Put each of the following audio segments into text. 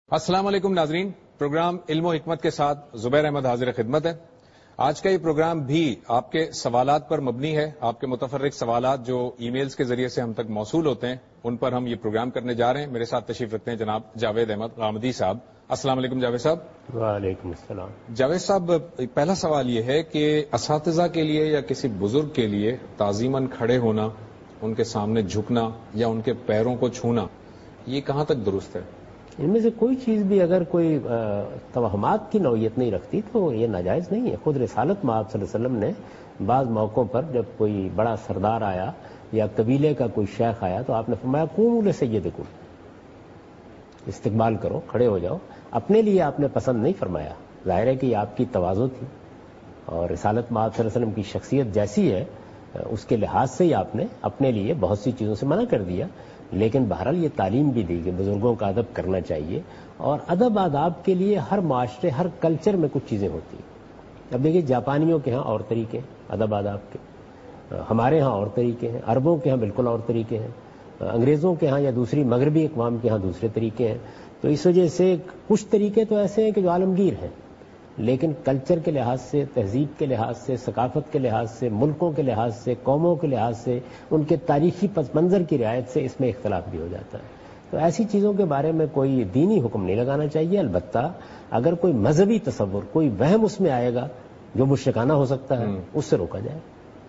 السلام علیکم ناظرین، پروگرام علم و حکمت کے ساتھ زبیر احمد حاضر خدمت ہے۔ آج کا یہ پروگرام بھی آپ کے سوالات پر مبنی ہے۔ آپ کے متفرق سوالات جو ای میلز کے ذریعے سے ہم تک موصول ہوتے ہیں ان پر ہم یہ پروگرام کرنے جا رہے ہیں۔ میرے ساتھ تشریف رکھتے ہیں جناب جاوید احمد غامدی صاحب۔ السلام علیکم جاوید صاحب۔ وعلیکم السلام۔ جاوید صاحب، پہلا سوال یہ ہے کہ اساتذہ کے لیے یا کسی بزرگ کے لیے تعظیماً کھڑے ہونا، ان کے سامنے جھکنا یا ان کے پیروں کو چھونا، یہ کہاں تک درست ہے؟ ان میں سے کوئی چیز بھی اگر کوئی توہمات کی نوعیت نہیں رکھتی تو یہ ناجائز نہیں ہے۔ خود رسالت مآب صلی اللہ علیہ وسلم نے بعض موقعوں پر جب کوئی بڑا سردار آیا یا قبیلے کا کوئی شیخ آیا تو آپ نے فرمایا قوموا لسیدکم، استقبال کرو، کھڑے ہو جاؤ۔ اپنے لیے آپ نے پسند نہیں فرمایا، ظاہر ہے کہ یہ آپ کی تواضع تھی اور رسالت مآب صلی اللہ علیہ وسلم کی شخصیت جیسی ہے اس کے لحاظ سے ہی آپ نے اپنے لیے بہت سی چیزوں سے منع کر دیا۔ لیکن بہرحال یہ تعلیم بھی دی کہ بزرگوں کا ادب کرنا چاہیے، اور ادب آداب کے لیے ہر معاشرے ہر کلچر میں کچھ چیزیں ہوتی ہیں۔ اب دیکھیے جاپانیوں کے ہاں اور طریقے ہیں ادب آداب کے، ہمارے ہاں اور طریقے ہیں، عربوں کے ہاں بالکل اور طریقے ہیں، انگریزوں کے ہاں یا دوسری مغربی اقوام کے ہاں دوسرے طریقے ہیں۔ تو اس وجہ سے کچھ طریقے تو ایسے ہیں کہ جو عالمگیر ہیں، لیکن کلچر کے لحاظ سے، تہذیب کے لحاظ سے، ثقافت کے لحاظ سے، ملکوں کے لحاظ سے، قوموں کے لحاظ سے، ان کے تاریخی پس منظر کی رعایت سے اس میں اختلاف بھی ہو جاتا ہے۔ تو ایسی چیزوں کے بارے میں کوئی دینی حکم نہیں لگانا چاہیے۔ البتہ اگر کوئی مذہبی تصور، کوئی وہم اس میں آئے گا جو مشرکانہ ہو سکتا ہے، اس سے روکا جائے۔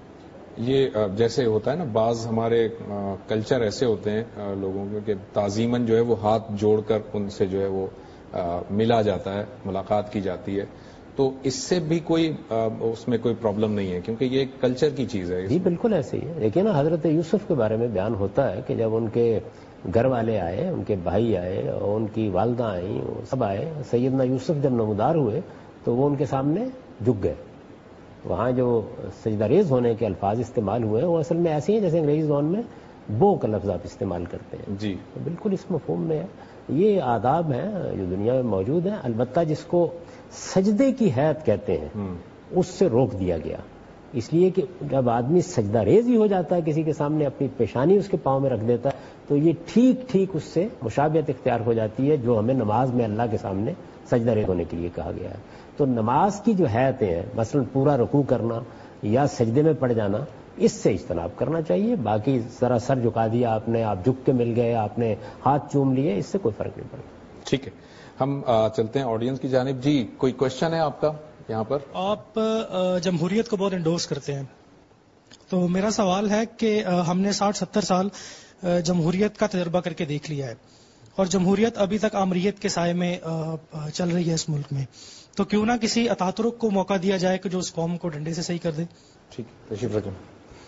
یہ جیسے ہوتا ہے نا، بعض ہمارے کلچر ایسے ہوتے ہیں لوگوں کے کہ تعظیماً جو ہے وہ ہاتھ جوڑ کر ان سے جو ہے وہ ملا جاتا ہے، ملاقات کی جاتی ہے، تو اس سے بھی کوئی اس میں کوئی پرابلم نہیں ہے کیونکہ یہ ایک کلچر کی چیز ہے۔ جی بالکل ایسے ہی ہے۔ دیکھیے نا، حضرت یوسف کے بارے میں بیان ہوتا ہے کہ جب ان کے گھر والے آئے، ان کے بھائی آئے اور ان کی والدہ آئیں، سب آئے، سیدنا یوسف جب نمودار ہوئے تو وہ ان کے سامنے جھک گئے۔ وہاں جو سجدہ ریز ہونے کے الفاظ استعمال ہوئے وہ اصل میں ایسے ہیں جیسے انگریزی زبان میں بو کا لفظ آپ استعمال کرتے ہیں۔ جی بالکل اس مفہوم میں ہے۔ یہ آداب ہیں جو دنیا میں موجود ہیں، البتہ جس کو سجدے کی حیت کہتے ہیں اس سے روک دیا گیا، اس لیے کہ جب آدمی سجدہ ریز ہی ہو جاتا ہے، کسی کے سامنے اپنی پیشانی اس کے پاؤں میں رکھ دیتا ہے، تو یہ ٹھیک ٹھیک اس سے مشابہت اختیار ہو جاتی ہے جو ہمیں نماز میں اللہ کے سامنے سجدہ ریز ہونے کے لیے کہا گیا ہے۔ تو نماز کی جو حیتیں ہیں، مثلا پورا رکوع کرنا یا سجدے میں پڑ جانا، اس سے اجتناب کرنا چاہیے۔ باقی ذرا سر جھکا دیا آپ نے، آپ جھک کے مل گئے، آپ نے ہاتھ چوم لیے، اس سے کوئی فرق نہیں پڑتا۔ ٹھیک ہے، ہم چلتے ہیں آڈینس کی جانب۔ جی کوئی کوشچن ہے آپ کا یہاں پر؟ آپ جمہوریت کو بہت انڈورس کرتے ہیں، تو میرا سوال ہے کہ ہم نے 60-70 سال جمہوریت کا تجربہ کر کے دیکھ لیا ہے، اور جمہوریت ابھی تک آمریت کے سائے میں چل رہی ہے اس ملک میں، تو کیوں نہ کسی اتاترک کو موقع دیا جائے کہ جو اس قوم کو ڈنڈے سے صحیح کر دے؟ ٹھیک، تشریف رکھیں۔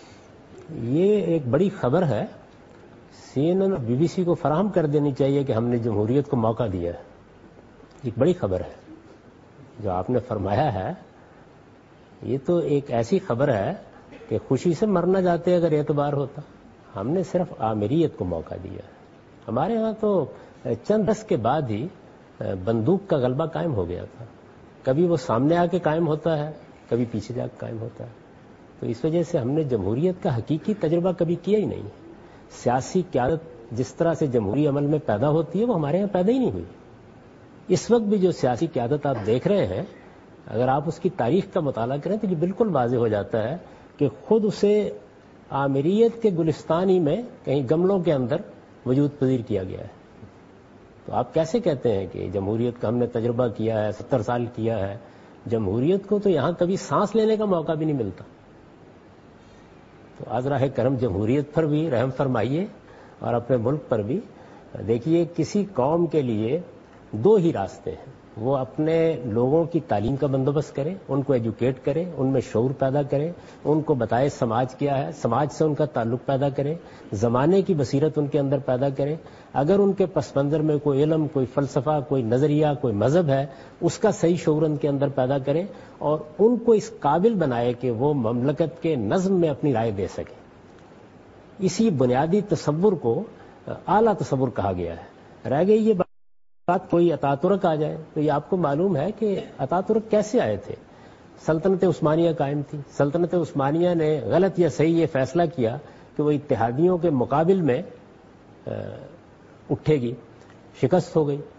یہ ایک بڑی خبر ہے، CNN اور BBC کو فراہم کر دینی چاہیے کہ ہم نے جمہوریت کو موقع دیا ہے۔ ایک بڑی خبر ہے جو آپ نے فرمایا ہے، یہ تو ایک ایسی خبر ہے کہ خوشی سے مرنا جاتے اگر اعتبار ہوتا۔ ہم نے صرف آمریت کو موقع دیا ہے۔ ہمارے ہاں تو چند برس کے بعد ہی بندوق کا غلبہ قائم ہو گیا تھا، کبھی وہ سامنے آ کے قائم ہوتا ہے، کبھی پیچھے جا کے قائم ہوتا ہے۔ تو اس وجہ سے ہم نے جمہوریت کا حقیقی تجربہ کبھی کیا ہی نہیں ہے۔ سیاسی قیادت جس طرح سے جمہوری عمل میں پیدا ہوتی ہے وہ ہمارے ہاں پیدا ہی نہیں ہوئی۔ اس وقت بھی جو سیاسی قیادت آپ دیکھ رہے ہیں، اگر آپ اس کی تاریخ کا مطالعہ کریں تو یہ بالکل واضح ہو جاتا ہے کہ خود اسے آمریت کے گلستان ہی میں کہیں گملوں کے اندر وجود پذیر کیا گیا ہے۔ تو آپ کیسے کہتے ہیں کہ جمہوریت کا ہم نے تجربہ کیا ہے، 70 سال کیا ہے؟ جمہوریت کو تو یہاں کبھی سانس لینے کا موقع بھی نہیں ملتا۔ تو آج راہ کرم جمہوریت پر بھی رحم فرمائیے اور اپنے ملک پر بھی۔ دیکھیے، کسی قوم کے لیے دو ہی راستے ہیں، وہ اپنے لوگوں کی تعلیم کا بندوبست کرے، ان کو ایجوکیٹ کرے، ان میں شعور پیدا کرے، ان کو بتائے سماج کیا ہے، سماج سے ان کا تعلق پیدا کرے، زمانے کی بصیرت ان کے اندر پیدا کرے۔ اگر ان کے پس منظر میں کوئی علم، کوئی فلسفہ، کوئی نظریہ، کوئی مذہب ہے، اس کا صحیح شعور ان کے اندر پیدا کرے اور ان کو اس قابل بنائے کہ وہ مملکت کے نظم میں اپنی رائے دے سکیں۔ اسی بنیادی تصور کو اعلیٰ تصور کہا گیا ہے۔ رہ گئی یہ بات کوئی اتاترک آ جائے، تو یہ آپ کو معلوم ہے کہ اتاترک کیسے آئے تھے۔ سلطنت عثمانیہ قائم تھی، سلطنت عثمانیہ نے غلط یا صحیح یہ فیصلہ کیا کہ وہ اتحادیوں کے مقابل میں اٹھے گی، شکست ہو گئی،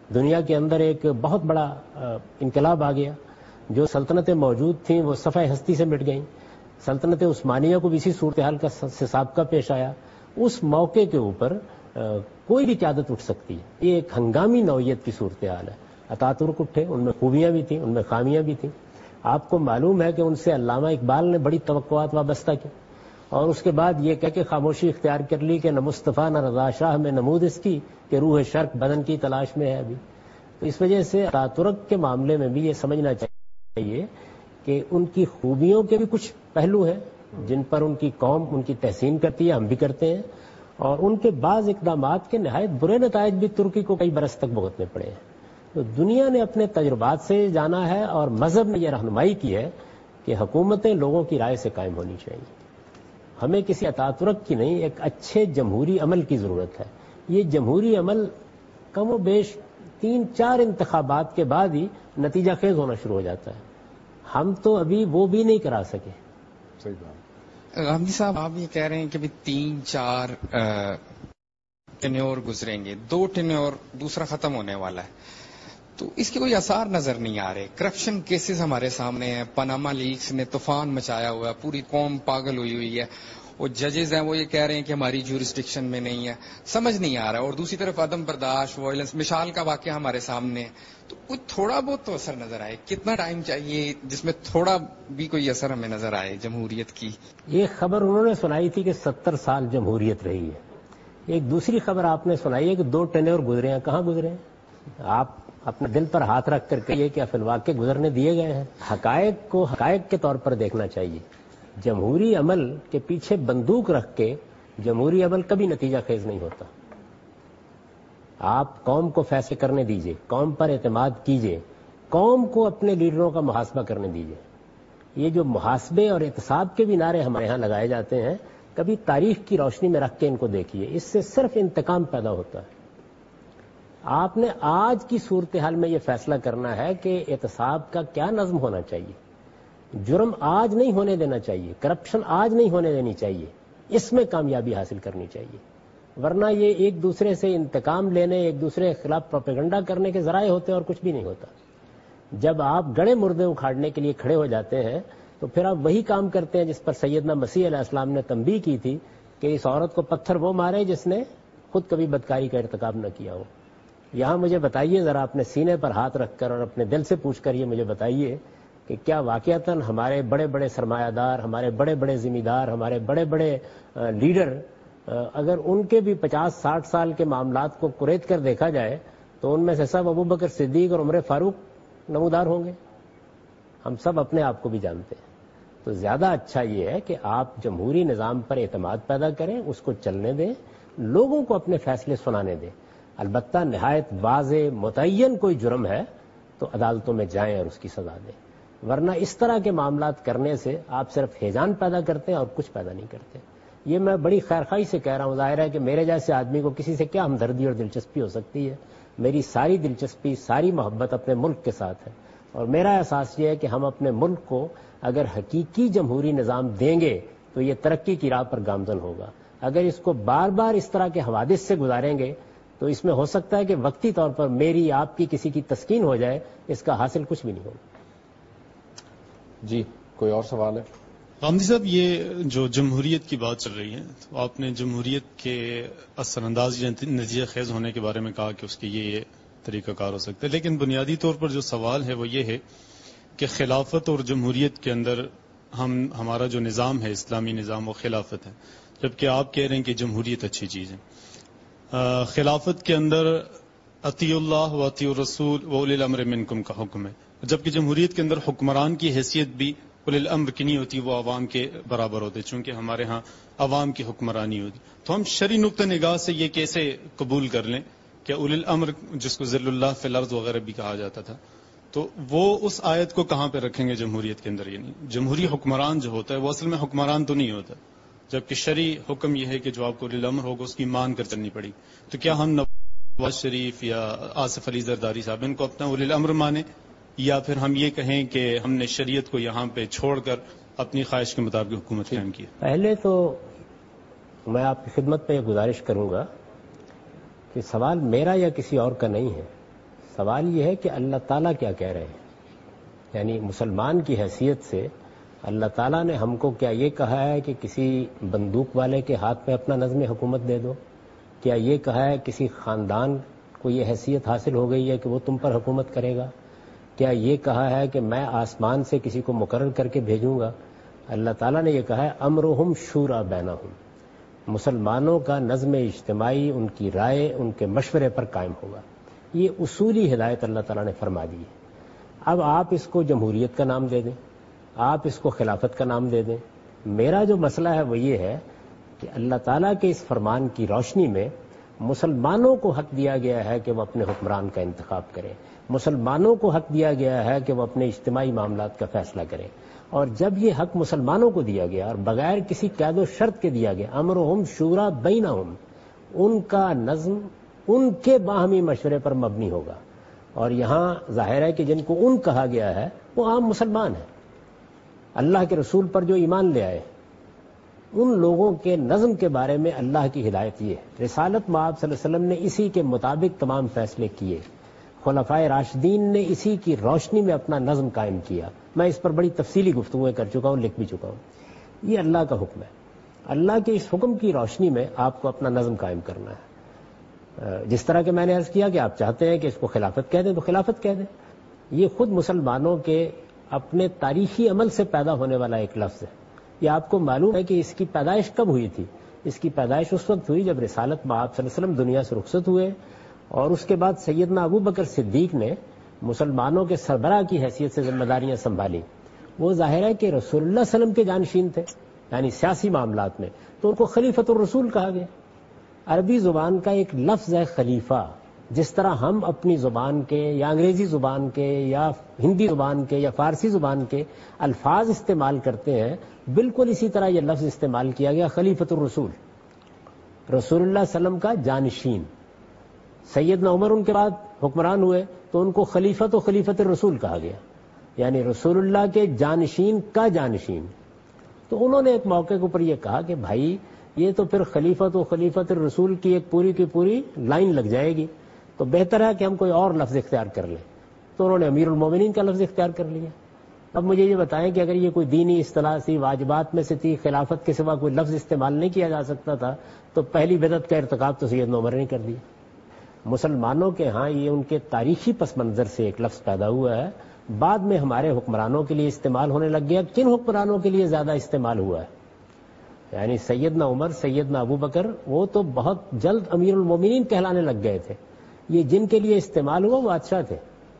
دنیا کے اندر ایک بہت بڑا انقلاب آ گیا. جو سلطنتیں موجود تھیں وہ صفحہ ہستی سے مٹ گئیں. سلطنت عثمانیہ کو بھی اسی صورتحال کا سابقہ پیش آیا. اس موقع کے اوپر کوئی بھی قیادت اٹھ سکتی ہے. یہ ایک ہنگامی نوعیت کی صورتحال ہے. اتاترک اٹھے, ان میں خوبیاں بھی تھیں, ان میں خامیاں بھی تھیں. آپ کو معلوم ہے کہ ان سے علامہ اقبال نے بڑی توقعات وابستہ کی, اور اس کے بعد یہ کہہ کے خاموشی اختیار کر لی کہ نہ مصطفیٰ نہ رضا شاہ میں نمود اس کی کہ روح شرق بدن کی تلاش میں ہے ابھی. تو اس وجہ سے اتاترک کے معاملے میں بھی یہ سمجھنا چاہیے کہ ان کی خوبیوں کے بھی کچھ پہلو ہیں جن پر ان کی قوم ان کی تحسین کرتی ہے, ہم بھی کرتے ہیں, اور ان کے بعض اقدامات کے نہایت برے نتائج بھی ترکی کو کئی برس تک بھگتنے پڑے ہیں. تو دنیا نے اپنے تجربات سے جانا ہے, اور مذہب نے یہ رہنمائی کی ہے کہ حکومتیں لوگوں کی رائے سے قائم ہونی چاہیے. ہمیں کسی اتاترک کی نہیں, ایک اچھے جمہوری عمل کی ضرورت ہے. یہ جمہوری عمل کم و بیش 3-4 انتخابات کے بعد ہی نتیجہ خیز ہونا شروع ہو جاتا ہے. ہم تو ابھی وہ بھی نہیں کرا سکے. صحیح بات. غامدی صاحب, آپ یہ کہہ رہے ہیں کہ 3-4 ٹینیور گزریں گے, 2 ٹینیور دوسرا ختم ہونے والا ہے, تو اس کے کوئی آثار نظر نہیں آ رہے. کرپشن کیسز ہمارے سامنے ہیں, پاناما لیکس نے طوفان مچایا ہوا ہے, پوری قوم پاگل ہوئی ہے. وہ ججز ہیں وہ یہ کہہ رہے ہیں کہ ہماری جورسڈکشن میں نہیں ہے, سمجھ نہیں آ رہا. اور دوسری طرف عدم برداشت, وائلنس, مشال کا واقعہ ہمارے سامنے ہے. تو کچھ تھوڑا بہت تو اثر نظر آئے. کتنا ٹائم چاہیے جس میں تھوڑا بھی کوئی اثر ہمیں نظر آئے جمہوریت کی؟ یہ خبر انہوں نے سنائی تھی کہ 70 سال جمہوریت رہی ہے. ایک دوسری خبر آپ نے سنائی ہے کہ 2 ٹینیور گزرے ہیں. کہاں گزرے ہیں؟ آپ اپنے دل پر ہاتھ رکھ کر کہیے کہ فی الواقع گزرنے دیے گئے ہیں. حقائق کو حقائق کے طور پر دیکھنا چاہیے. جمہوری عمل کے پیچھے بندوق رکھ کے جمہوری عمل کبھی نتیجہ خیز نہیں ہوتا. آپ قوم کو فیصلے کرنے دیجئے, قوم پر اعتماد کیجئے, قوم کو اپنے لیڈروں کا محاسبہ کرنے دیجئے. یہ جو محاسبے اور احتساب کے بھی نعرے ہمارے ہاں لگائے جاتے ہیں, کبھی تاریخ کی روشنی میں رکھ کے ان کو دیکھیے. اس سے صرف انتقام پیدا ہوتا ہے. آپ نے آج کی صورتحال میں یہ فیصلہ کرنا ہے کہ احتساب کا کیا نظم ہونا چاہیے. جرم آج نہیں ہونے دینا چاہیے, کرپشن آج نہیں ہونے دینی چاہیے, اس میں کامیابی حاصل کرنی چاہیے. ورنہ یہ ایک دوسرے سے انتقام لینے, ایک دوسرے کے خلاف پروپیگنڈا کرنے کے ذرائع ہوتے ہیں اور کچھ بھی نہیں ہوتا. جب آپ گڑے مردے اکھاڑنے کے لیے کھڑے ہو جاتے ہیں تو پھر آپ وہی کام کرتے ہیں جس پر سیدنا مسیح علیہ السلام نے تنبیہ کی تھی کہ اس عورت کو پتھر وہ مارے جس نے خود کبھی بدکاری کا ارتکاب نہ کیا ہو. یہاں مجھے بتائیے ذرا, اپنے سینے پر ہاتھ رکھ کر اور اپنے دل سے پوچھ کر یہ مجھے بتائیے کہ کیا واقعتاً ہمارے بڑے بڑے سرمایہ دار, ہمارے بڑے بڑے ذمہ دار, ہمارے بڑے بڑے لیڈر, اگر ان کے بھی 50-60 سال کے معاملات کو قریت کر دیکھا جائے تو ان میں سے سب ابوبکر صدیق اور عمر فاروق نمودار ہوں گے؟ ہم سب اپنے آپ کو بھی جانتے ہیں. تو زیادہ اچھا یہ ہے کہ آپ جمہوری نظام پر اعتماد پیدا کریں, اس کو چلنے دیں, لوگوں کو اپنے فیصلے سنانے دیں. البتہ نہایت واضح متعین کوئی جرم ہے تو عدالتوں میں جائیں اور اس کی سزا دیں. ورنہ اس طرح کے معاملات کرنے سے آپ صرف ہیجان پیدا کرتے ہیں اور کچھ پیدا نہیں کرتے. یہ میں بڑی خیرخواہی سے کہہ رہا ہوں. ظاہر ہے کہ میرے جیسے آدمی کو کسی سے کیا ہمدردی اور دلچسپی ہو سکتی ہے. میری ساری دلچسپی, ساری محبت اپنے ملک کے ساتھ ہے, اور میرا احساس یہ ہے کہ ہم اپنے ملک کو اگر حقیقی جمہوری نظام دیں گے تو یہ ترقی کی راہ پر گامزن ہوگا. اگر اس کو بار بار اس طرح کے حوادث سے گزاریں گے تو اس میں ہو سکتا ہے کہ وقتی طور پر میری, آپ کی, کسی کی تسکین ہو جائے, اس کا حاصل کچھ بھی نہیں ہوگا. جی, کوئی اور سوال ہے؟ غامدی صاحب, یہ جو جمہوریت کی بات چل رہی ہے, تو آپ نے جمہوریت کے اثر انداز یا نتیجہ خیز ہونے کے بارے میں کہا کہ اس کے یہ طریقہ کار ہو سکتا ہے, لیکن بنیادی طور پر جو سوال ہے وہ یہ ہے کہ خلافت اور جمہوریت کے اندر ہمارا جو نظام ہے, اسلامی نظام, وہ خلافت ہے, جبکہ آپ کہہ رہے ہیں کہ جمہوریت اچھی چیز ہے. خلافت کے اندر اطیعوا اللہ و اطیعوا الرسول و اولی الامر منکم کا حکم ہے, جبکہ جمہوریت کے اندر حکمران کی حیثیت بھی اولی الامر کی نہیں ہوتی, وہ عوام کے برابر ہوتے, چونکہ ہمارے ہاں عوام کی حکمرانی ہوتی. تو ہم شرعی نقطہ نگاہ سے یہ کیسے قبول کر لیں کہ اولی الامر, جس کو ذل اللہ فی الارض وغیرہ بھی کہا جاتا تھا, تو وہ اس آیت کو کہاں پہ رکھیں گے جمہوریت کے اندر؟ یعنی جمہوری حکمران جو ہوتا ہے وہ اصل میں حکمران تو نہیں ہوتا, جبکہ شرعی حکم یہ ہے کہ جو آپ کو اولی الامر ہوگا اس کی مان کر چلنی پڑی. تو کیا ہم نواز شریف یا آصف علی زرداری صاحب ان کو اپنا اولی الامر مانیں, یا پھر ہم یہ کہیں کہ ہم نے شریعت کو یہاں پہ چھوڑ کر اپنی خواہش کے مطابق حکومت قائم کی؟ پہلے تو میں آپ کی خدمت میں یہ گزارش کروں گا کہ سوال میرا یا کسی اور کا نہیں ہے, سوال یہ ہے کہ اللہ تعالیٰ کیا کہہ رہے ہیں. یعنی مسلمان کی حیثیت سے اللہ تعالیٰ نے ہم کو کیا یہ کہا ہے کہ کسی بندوق والے کے ہاتھ میں اپنا نظم حکومت دے دو؟ کیا یہ کہا ہے کسی خاندان کو یہ حیثیت حاصل ہو گئی ہے کہ وہ تم پر حکومت کرے گا؟ کیا یہ کہا ہے کہ میں آسمان سے کسی کو مقرر کر کے بھیجوں گا؟ اللہ تعالیٰ نے یہ کہا ہے امرہم شورا بینہم، مسلمانوں کا نظم اجتماعی ان کی رائے ان کے مشورے پر قائم ہوگا. یہ اصولی ہدایت اللہ تعالیٰ نے فرما دی ہے. اب آپ اس کو جمہوریت کا نام دے دیں، آپ اس کو خلافت کا نام دے دیں. میرا جو مسئلہ ہے وہ یہ ہے کہ اللہ تعالیٰ کے اس فرمان کی روشنی میں مسلمانوں کو حق دیا گیا ہے کہ وہ اپنے حکمران کا انتخاب کریں، مسلمانوں کو حق دیا گیا ہے کہ وہ اپنے اجتماعی معاملات کا فیصلہ کریں. اور جب یہ حق مسلمانوں کو دیا گیا اور بغیر کسی قید و شرط کے دیا گیا، امرہم شورا بینہم، ان کا نظم ان کے باہمی مشورے پر مبنی ہوگا. اور یہاں ظاہر ہے کہ جن کو ان کہا گیا ہے وہ عام مسلمان ہیں، اللہ کے رسول پر جو ایمان لے آئے. ان لوگوں کے نظم کے بارے میں اللہ کی ہدایت یہ ہے. رسالت مآب صلی اللہ علیہ وسلم نے اسی کے مطابق تمام فیصلے کیے، خلفائے راشدین نے اسی کی روشنی میں اپنا نظم قائم کیا. میں اس پر بڑی تفصیلی گفتگویں کر چکا ہوں، لکھ بھی چکا ہوں. یہ اللہ کا حکم ہے. اللہ کے اس حکم کی روشنی میں آپ کو اپنا نظم قائم کرنا ہے. جس طرح کہ میں نے عرض کیا کہ آپ چاہتے ہیں کہ اس کو خلافت کہہ دیں تو خلافت کہہ دیں. یہ خود مسلمانوں کے اپنے تاریخی عمل سے پیدا ہونے والا ایک لفظ ہے. یہ آپ کو معلوم ہے کہ اس کی پیدائش کب ہوئی تھی؟ اس کی پیدائش اس وقت ہوئی جب رسالت مآب صلی اللہ علیہ وسلم دنیا سے رخصت ہوئے، اور اس کے بعد سیدنا ابو بکر صدیق نے مسلمانوں کے سربراہ کی حیثیت سے ذمہ داریاں سنبھالی. وہ ظاہر ہے کہ رسول اللہ صلی اللہ علیہ وسلم کے جانشین تھے، یعنی سیاسی معاملات میں، تو ان کو خلیفۃ الرسول کہا گیا. عربی زبان کا ایک لفظ ہے خلیفہ. جس طرح ہم اپنی زبان کے یا انگریزی زبان کے یا ہندی زبان کے یا فارسی زبان کے الفاظ استعمال کرتے ہیں، بالکل اسی طرح یہ لفظ استعمال کیا گیا خلیفۃ الرسول، رسول اللہ صلی اللہ علیہ وسلم کا جانشین. سیدنا عمر ان کے بعد حکمران ہوئے تو ان کو خلیفۃ و خلیفۃ الرسول کہا گیا، یعنی رسول اللہ کے جانشین کا جانشین. تو انہوں نے ایک موقع کے اوپر یہ کہا کہ بھائی یہ تو پھر خلیفۃ و خلیفۃ الرسول کی ایک پوری کی پوری لائن لگ جائے گی، تو بہتر ہے کہ ہم کوئی اور لفظ اختیار کر لیں. تو انہوں نے امیر المومنین کا لفظ اختیار کر لیا. اب مجھے یہ بتائیں کہ اگر یہ کوئی دینی اصطلاح سی، واجبات میں سے تھی، خلافت کے سوا کوئی لفظ استعمال نہیں کیا جا سکتا تھا، تو پہلی بدعت کا ارتکاب تو سیدنا عمر نے کر دیا. مسلمانوں کے ہاں یہ ان کے تاریخی پس منظر سے ایک لفظ پیدا ہوا ہے، بعد میں ہمارے حکمرانوں کے لیے استعمال ہونے لگ گیا. کن حکمرانوں کے لیے زیادہ استعمال ہوا ہے؟ یعنی سیدنا عمر، سیدنا ابو بکر، وہ تو بہت جلد امیر المومنین کہلانے لگ گئے تھے. یہ جن کے لیے استعمال ہوا وہ بادشاہ تھے.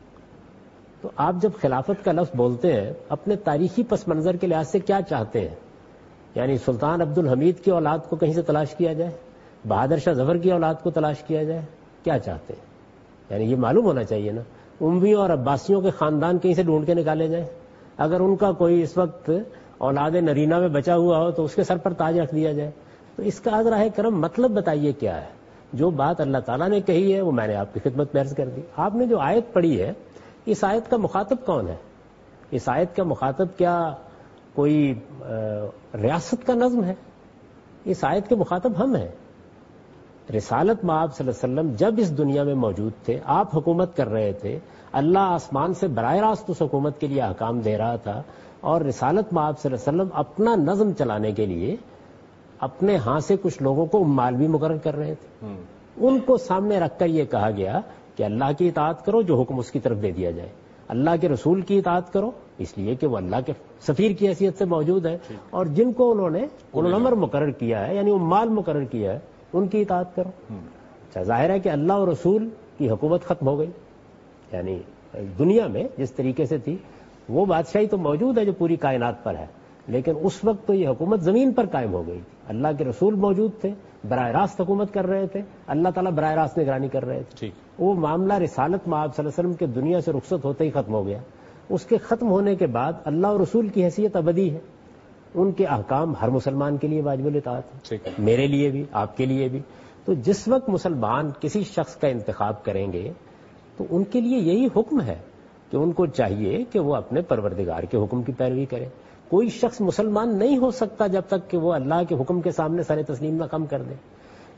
تو آپ جب خلافت کا لفظ بولتے ہیں اپنے تاریخی پس منظر کے لحاظ سے کیا چاہتے ہیں؟ یعنی سلطان عبد الحمید کی اولاد کو کہیں سے تلاش کیا جائے، بہادر شاہ ظفر کی اولاد کو تلاش کیا جائے، کیا چاہتے ہیں؟ یعنی یہ معلوم ہونا چاہیے نا. امویوں اور عباسیوں کے خاندان کہیں سے ڈھونڈ کے نکالے جائیں. اگر ان کا کوئی اس وقت اولاد نرینہ میں بچا ہوا ہو تو اس کے سر پر تاج رکھ دیا جائے. تو اس کا عذرا ہے کرم مطلب بتائیے کیا ہے؟ جو بات اللہ تعالیٰ نے کہی ہے وہ میں نے آپ کی خدمت میں عرض کر دی. آپ نے جو آیت پڑھی ہے، اس آیت کا مخاطب کون ہے؟ اس آیت کا مخاطب کیا کوئی ریاست کا نظم ہے؟ اس آیت کے مخاطب ہم ہیں. رسالت مآب صلی اللہ علیہ وسلم جب اس دنیا میں موجود تھے، آپ حکومت کر رہے تھے، اللہ آسمان سے براہ راست اس حکومت کے لیے احکام دے رہا تھا، اور رسالت مآب صلی اللہ علیہ وسلم اپنا نظم چلانے کے لیے اپنے ہاں سے کچھ لوگوں کو امال بھی مقرر کر رہے تھے. ان کو سامنے رکھ کر یہ کہا گیا کہ اللہ کی اطاعت کرو جو حکم اس کی طرف دے دیا جائے، اللہ کے رسول کی اطاعت کرو اس لیے کہ وہ اللہ کے سفیر کی حیثیت سے موجود ہے، اور جن کو انہوں نے اولو الامر مقرر کیا ہے، یعنی امال مقرر کیا ہے، ان کی اطاعت کرو. اچھا، ظاہر ہے کہ اللہ اور رسول کی حکومت ختم ہو گئی. یعنی دنیا میں جس طریقے سے تھی وہ بادشاہی تو موجود ہے جو پوری کائنات پر ہے، لیکن اس وقت تو یہ حکومت زمین پر قائم ہو گئی تھی. اللہ کے رسول موجود تھے، براہ راست حکومت کر رہے تھے، اللہ تعالیٰ براہ راست نگرانی کر رہے تھے. وہ معاملہ رسالت مآب صلی اللہ علیہ وسلم کے دنیا سے رخصت ہوتے ہی ختم ہو گیا. اس کے ختم ہونے کے بعد اللہ اور رسول کی حیثیت ابدی ہے. ان کے احکام ہر مسلمان کے لیے واجب الاطاعت ہے، میرے لیے بھی، آپ کے لیے بھی. تو جس وقت مسلمان کسی شخص کا انتخاب کریں گے تو ان کے لیے یہی حکم ہے کہ ان کو چاہیے کہ وہ اپنے پروردگار کے حکم کی پیروی کریں. کوئی شخص مسلمان نہیں ہو سکتا جب تک کہ وہ اللہ کے حکم کے سامنے سر تسلیم نہ خم کر دے.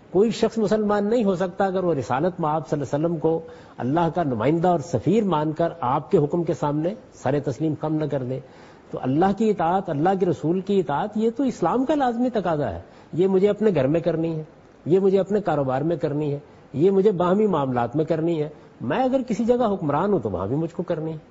کوئی شخص مسلمان نہیں ہو سکتا اگر وہ رسالت مآب صلی اللہ علیہ وسلم کو اللہ کا نمائندہ اور سفیر مان کر آپ کے حکم کے سامنے سر تسلیم خم نہ کر دے. تو اللہ کی اطاعت، اللہ کے رسول کی اطاعت، یہ تو اسلام کا لازمی تقاضا ہے. یہ مجھے اپنے گھر میں کرنی ہے، یہ مجھے اپنے کاروبار میں کرنی ہے، یہ مجھے باہمی معاملات میں کرنی ہے. میں اگر کسی جگہ حکمران ہوں تو وہاں بھی مجھ کو کرنی ہے.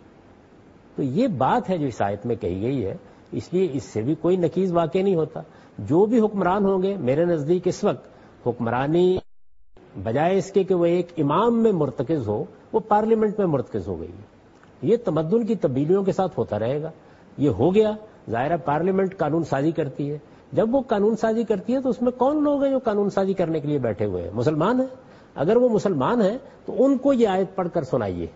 تو یہ بات ہے جو اس آیت میں کہی گئی ہے. اس لیے اس سے بھی کوئی نقیض واقع نہیں ہوتا. جو بھی حکمران ہوں گے میرے نزدیک اس وقت حکمرانی بجائے اس کے کہ وہ ایک امام میں مرتکز ہو، وہ پارلیمنٹ میں مرتکز ہو گئی ہے. یہ تمدن کی تبدیلیوں کے ساتھ ہوتا رہے گا. یہ ہو گیا، ظاہر پارلیمنٹ قانون سازی کرتی ہے. جب وہ قانون سازی کرتی ہے تو اس میں کون لوگ ہیں جو قانون سازی کرنے کے لیے بیٹھے ہوئے ہیں؟ مسلمان ہیں. اگر وہ مسلمان ہیں تو ان کو یہ آیت پڑھ کر سنائیے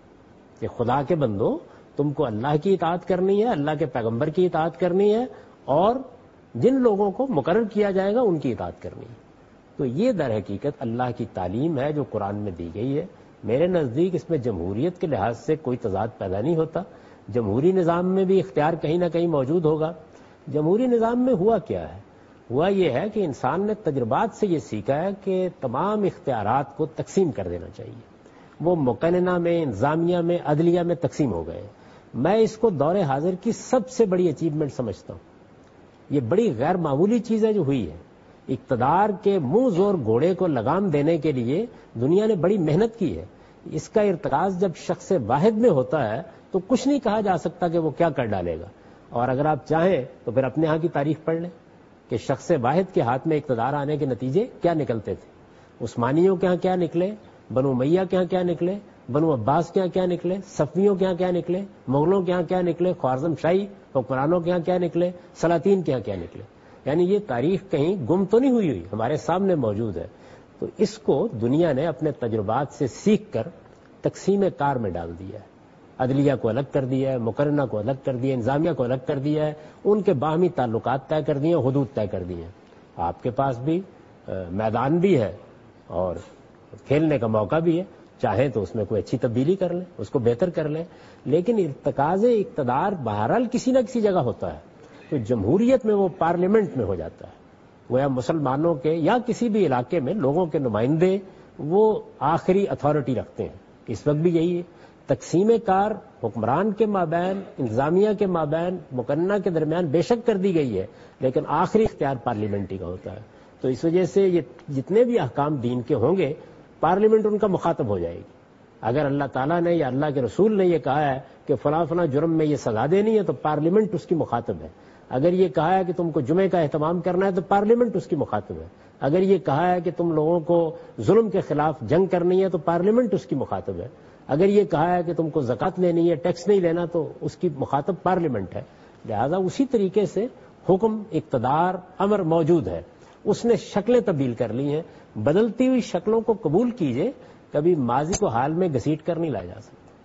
کہ خدا کے بندو، تم کو اللہ کی اطاعت کرنی ہے، اللہ کے پیغمبر کی اطاعت کرنی ہے، اور جن لوگوں کو مقرر کیا جائے گا ان کی اطاعت کرنی ہے. تو یہ در حقیقت اللہ کی تعلیم ہے جو قرآن میں دی گئی ہے. میرے نزدیک اس میں جمہوریت کے لحاظ سے کوئی تضاد پیدا نہیں ہوتا. جمہوری نظام میں بھی اختیار کہیں نہ کہیں موجود ہوگا. جمہوری نظام میں ہوا کیا ہے؟ ہوا یہ ہے کہ انسان نے تجربات سے یہ سیکھا ہے کہ تمام اختیارات کو تقسیم کر دینا چاہیے. وہ مقننہ میں، انتظامیہ میں، عدلیہ میں تقسیم ہو گئے. میں اس کو دور حاضر کی سب سے بڑی اچیومنٹ سمجھتا ہوں. یہ بڑی غیر معمولی چیز ہے جو ہوئی ہے. اقتدار کے منہ زور گھوڑے کو لگام دینے کے لیے دنیا نے بڑی محنت کی ہے. اس کا ارتکاز جب شخص واحد میں ہوتا ہے تو کچھ نہیں کہا جا سکتا کہ وہ کیا کر ڈالے گا. اور اگر آپ چاہیں تو پھر اپنے ہاں کی تاریخ پڑھ لیں کہ شخص واحد کے ہاتھ میں اقتدار آنے کے نتیجے کیا نکلتے تھے. عثمانیوں کے ہاں کیا نکلے، بنو امیہ کے ہاں کیا نکلے، بنو عباس کے ہاں کیا نکلے، صفویوں کے ہاں کیا نکلے، مغلوں کے ہاں کیا نکلے، خوارزم شاہی حکمرانوں کے ہاں کیا نکلے، سلاطین کے ہاں کیا نکلے. یعنی یہ تاریخ کہیں گم تو نہیں ہوئی، ہمارے سامنے موجود ہے. تو اس کو دنیا نے اپنے تجربات سے سیکھ کر تقسیم کار میں ڈال دیا ہے. عدلیہ کو الگ کر دیا ہے، مقرنہ کو الگ کر دیا ہے، انتظامیہ کو الگ کر دیا ہے، ان کے باہمی تعلقات طے کر دیے ہیں، حدود طے کر دیے ہیں. آپ کے پاس بھی میدان بھی ہے اور کھیلنے کا موقع بھی ہے. چاہیں تو اس میں کوئی اچھی تبدیلی کر لیں، اس کو بہتر کر لیں. لیکن ارتکاز اقتدار بہرحال کسی نہ کسی جگہ ہوتا ہے. تو جمہوریت میں وہ پارلیمنٹ میں ہو جاتا ہے. گویا مسلمانوں کے یا کسی بھی علاقے میں لوگوں کے نمائندے وہ آخری اتھارٹی رکھتے ہیں. اس وقت بھی یہی ہے. تقسیم کار حکمران کے مابین، انتظامیہ کے مابین، مقننہ کے درمیان بے شک کر دی گئی ہے، لیکن آخری اختیار پارلیمنٹی کا ہوتا ہے. تو اس وجہ سے یہ جتنے بھی احکام دین کے ہوں گے پارلیمنٹ ان کا مخاطب ہو جائے گی. اگر اللہ تعالیٰ نے یا اللہ کے رسول نے یہ کہا ہے کہ فلاں فلاں جرم میں یہ سزا دینی ہے تو پارلیمنٹ اس کی مخاطب ہے. اگر یہ کہا ہے کہ تم کو جمعے کا اہتمام کرنا ہے تو پارلیمنٹ اس کی مخاطب ہے. اگر یہ کہا ہے کہ تم لوگوں کو ظلم کے خلاف جنگ کرنی ہے تو پارلیمنٹ اس کی مخاطب ہے. اگر یہ کہا ہے کہ تم کو زکوٰۃ لینی ہے، ٹیکس نہیں لینا، تو اس کی مخاطب پارلیمنٹ ہے. لہذا اسی طریقے سے حکم، اقتدار، امر موجود ہے. اس نے شکلیں تبدیل کر لی ہیں. بدلتی ہوئی شکلوں کو قبول کیجئے، کبھی ماضی کو حال میں گھسیٹ کر نہیں لایا جا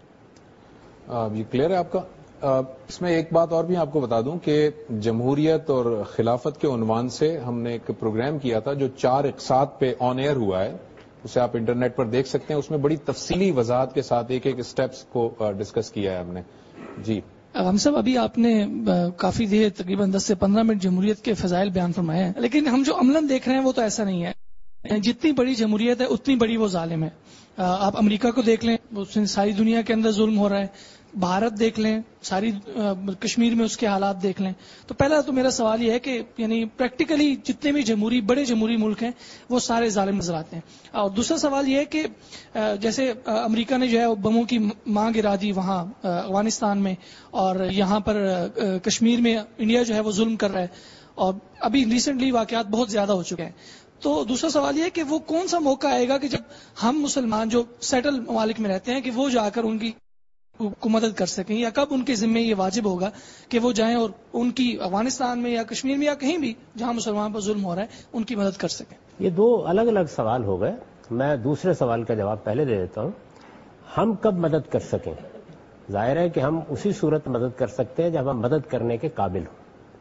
سکتا. یہ کلیئر ہے آپ کا. اس میں ایک بات اور بھی آپ کو بتا دوں کہ جمہوریت اور خلافت کے عنوان سے ہم نے ایک پروگرام کیا تھا جو 4 اقساط پہ آن ایئر ہوا ہے. اسے آپ انٹرنیٹ پر دیکھ سکتے ہیں. اس میں بڑی تفصیلی وضاحت کے ساتھ ایک ایک اسٹیپس کو ڈسکس کیا ہے ہم نے. جی ہم صاحب، ابھی آپ نے کافی دیر تقریباً 10 سے 15 منٹ جمہوریت کے فضائل بیان فرمائے ہیں، لیکن ہم جو عملاً دیکھ رہے ہیں وہ تو ایسا نہیں ہے. جتنی بڑی جمہوریت ہے اتنی بڑی وہ ظالم ہے. آپ امریکہ کو دیکھ لیں، ساری دنیا کے اندر ظلم ہو رہا ہے. بھارت دیکھ لیں، ساری کشمیر میں اس کے حالات دیکھ لیں. تو پہلا تو میرا سوال یہ ہے کہ یعنی پریکٹیکلی جتنے بھی بڑے جمہوری ملک ہیں وہ سارے ظالم نظر آتے ہیں. اور دوسرا سوال یہ ہے کہ جیسے امریکہ نے جو ہے بموں کی ماں گرا دی وہاں افغانستان میں، اور یہاں پر کشمیر میں انڈیا جو ہے وہ ظلم کر رہا ہے، اور ابھی ریسنٹلی واقعات بہت زیادہ ہو چکے ہیں. تو دوسرا سوال یہ ہے کہ وہ کون سا موقع آئے گا کہ جب ہم مسلمان جو سیٹل ممالک میں رہتے ہیں کہ وہ جا کر ان کی کو مدد کر سکیں، یا کب ان کے ذمہ یہ واجب ہوگا کہ وہ جائیں اور ان کی افغانستان میں یا کشمیر میں یا کہیں بھی جہاں مسلمان پر ظلم ہو رہا ہے ان کی مدد کر سکیں؟ یہ 2 الگ الگ سوال ہو گئے. میں دوسرے سوال کا جواب پہلے دے دیتا ہوں. ہم کب مدد کر سکیں؟ ظاہر ہے کہ ہم اسی صورت مدد کر سکتے ہیں جب ہم مدد کرنے کے قابل ہوں.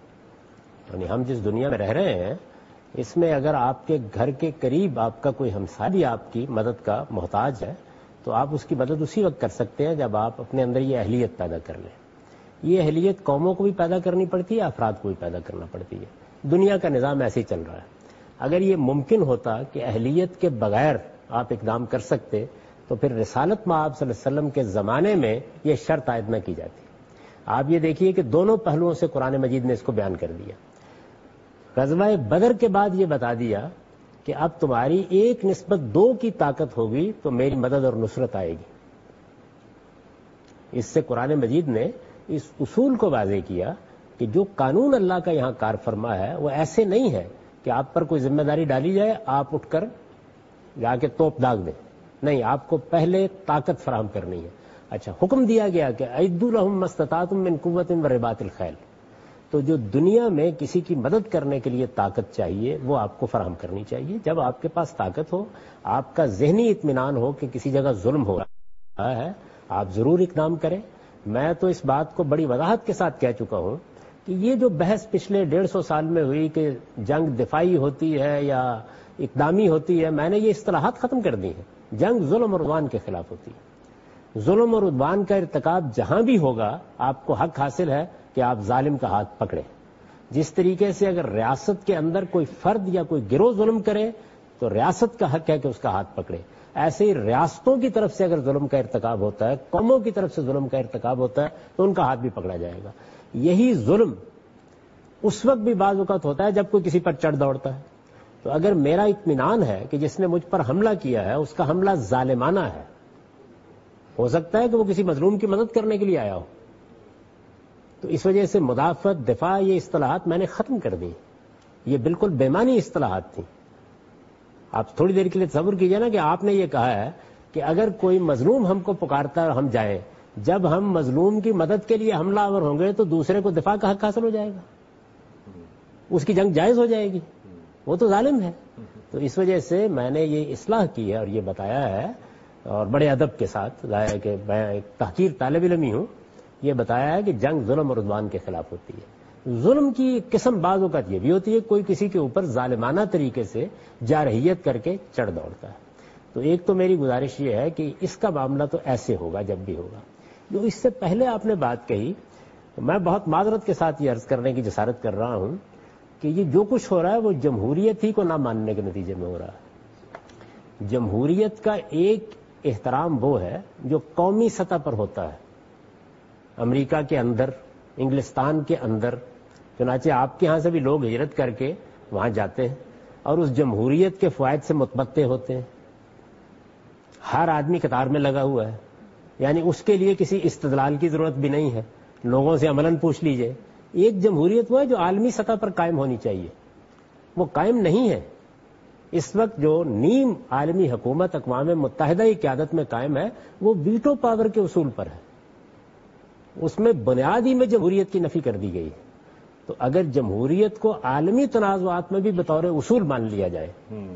یعنی ہم جس دنیا میں رہ رہے ہیں اس میں اگر آپ کے گھر کے قریب آپ کا کوئی ہمسایہ بھی آپ کی مدد کا محتاج ہے تو آپ اس کی مدد اسی وقت کر سکتے ہیں جب آپ اپنے اندر یہ اہلیت پیدا کر لیں. یہ اہلیت قوموں کو بھی پیدا کرنی پڑتی ہے، افراد کو بھی پیدا کرنا پڑتی ہے. دنیا کا نظام ایسے ہی چل رہا ہے. اگر یہ ممکن ہوتا کہ اہلیت کے بغیر آپ اقدام کر سکتے تو پھر رسالت مآب صلی اللہ علیہ وسلم کے زمانے میں یہ شرط عائد نہ کی جاتی. آپ یہ دیکھیے کہ دونوں پہلوؤں سے قرآن مجید نے اس کو بیان کر دیا. غزوہ بدر کے بعد یہ بتا دیا کہ اب تمہاری 1:2 کی طاقت ہوگی تو میری مدد اور نصرت آئے گی. اس سے قرآن مجید نے اس اصول کو واضح کیا کہ جو قانون اللہ کا یہاں کار فرما ہے وہ ایسے نہیں ہے کہ آپ پر کوئی ذمہ داری ڈالی جائے آپ اٹھ کر جا کے توپ داغ دیں. نہیں، آپ کو پہلے طاقت فراہم کرنی ہے. اچھا، حکم دیا گیا کہ اعدوا لهم ما استطعتم من قوة ورباط الخیل. تو جو دنیا میں کسی کی مدد کرنے کے لیے طاقت چاہیے وہ آپ کو فراہم کرنی چاہیے. جب آپ کے پاس طاقت ہو، آپ کا ذہنی اطمینان ہو کہ کسی جگہ ظلم ہو رہا ہے، آپ ضرور اقدام کریں. میں تو اس بات کو بڑی وضاحت کے ساتھ کہہ چکا ہوں کہ یہ جو بحث پچھلے 150 سال میں ہوئی کہ جنگ دفاعی ہوتی ہے یا اقدامی ہوتی ہے، میں نے یہ اصطلاحات ختم کر دی ہیں. جنگ ظلم اور عدوان کے خلاف ہوتی ہے. ظلم اور عدوان کا ارتکاب جہاں بھی ہوگا آپ کو حق حاصل ہے کہ آپ ظالم کا ہاتھ پکڑیں. جس طریقے سے اگر ریاست کے اندر کوئی فرد یا کوئی گروہ ظلم کرے تو ریاست کا حق ہے کہ اس کا ہاتھ پکڑے. ایسے ہی ریاستوں کی طرف سے اگر ظلم کا ارتکاب ہوتا ہے، قوموں کی طرف سے ظلم کا ارتکاب ہوتا ہے تو ان کا ہاتھ بھی پکڑا جائے گا. یہی ظلم اس وقت بھی بعض اوقات ہوتا ہے جب کوئی کسی پر چڑھ دوڑتا ہے. تو اگر میرا اطمینان ہے کہ جس نے مجھ پر حملہ کیا ہے اس کا حملہ ظالمانہ ہے، ہو سکتا ہے کہ وہ کسی مظلوم کی مدد کرنے کے لیے آیا ہو، تو اس وجہ سے مدافعت، دفاع، یہ اصطلاحات میں نے ختم کر دی. یہ بالکل بے معنی اصطلاحات تھیں. آپ تھوڑی دیر کے لیے تصور کیجئے نا کہ آپ نے یہ کہا ہے کہ اگر کوئی مظلوم ہم کو پکارتا ہے اور ہم جائیں، جب ہم مظلوم کی مدد کے لیے حملہ آور ہوں گے تو دوسرے کو دفاع کا حق حاصل ہو جائے گا، اس کی جنگ جائز ہو جائے گی، وہ تو ظالم ہے. تو اس وجہ سے میں نے یہ اصلاح کی ہے اور یہ بتایا ہے، اور بڑے ادب کے ساتھ، ظاہر ہے کہ میں ایک تحقیر طالب علم ہی ہوں، یہ بتایا ہے کہ جنگ ظلم اور عدوان کے خلاف ہوتی ہے. ظلم کی قسم بعض اوقات یہ بھی ہوتی ہے کوئی کسی کے اوپر ظالمانہ طریقے سے جارحیت کر کے چڑھ دوڑتا ہے. تو ایک تو میری گزارش یہ ہے کہ اس کا معاملہ تو ایسے ہوگا جب بھی ہوگا. جو اس سے پہلے آپ نے بات کہی، میں بہت معذرت کے ساتھ یہ عرض کرنے کی جسارت کر رہا ہوں کہ یہ جو کچھ ہو رہا ہے وہ جمہوریت ہی کو نہ ماننے کے نتیجے میں ہو رہا ہے. جمہوریت کا ایک احترام وہ ہے جو قومی سطح پر ہوتا ہے، امریکہ کے اندر، انگلستان کے اندر. چنانچہ آپ کے ہاں سے بھی لوگ ہجرت کر کے وہاں جاتے ہیں اور اس جمہوریت کے فوائد سے متمتع ہوتے ہیں. ہر آدمی قطار میں لگا ہوا ہے، یعنی اس کے لیے کسی استدلال کی ضرورت بھی نہیں ہے. لوگوں سے عملاً پوچھ لیجئے. ایک جمہوریت وہ ہے جو عالمی سطح پر قائم ہونی چاہیے، وہ قائم نہیں ہے. اس وقت جو نیم عالمی حکومت اقوام متحدہ کی قیادت میں قائم ہے وہ ویٹو پاور کے اصول پر ہے. اس میں بنیادی میں جمہوریت کی نفی کر دی گئی ہے. تو اگر جمہوریت کو عالمی تنازعات میں بھی بطور اصول مان لیا جائے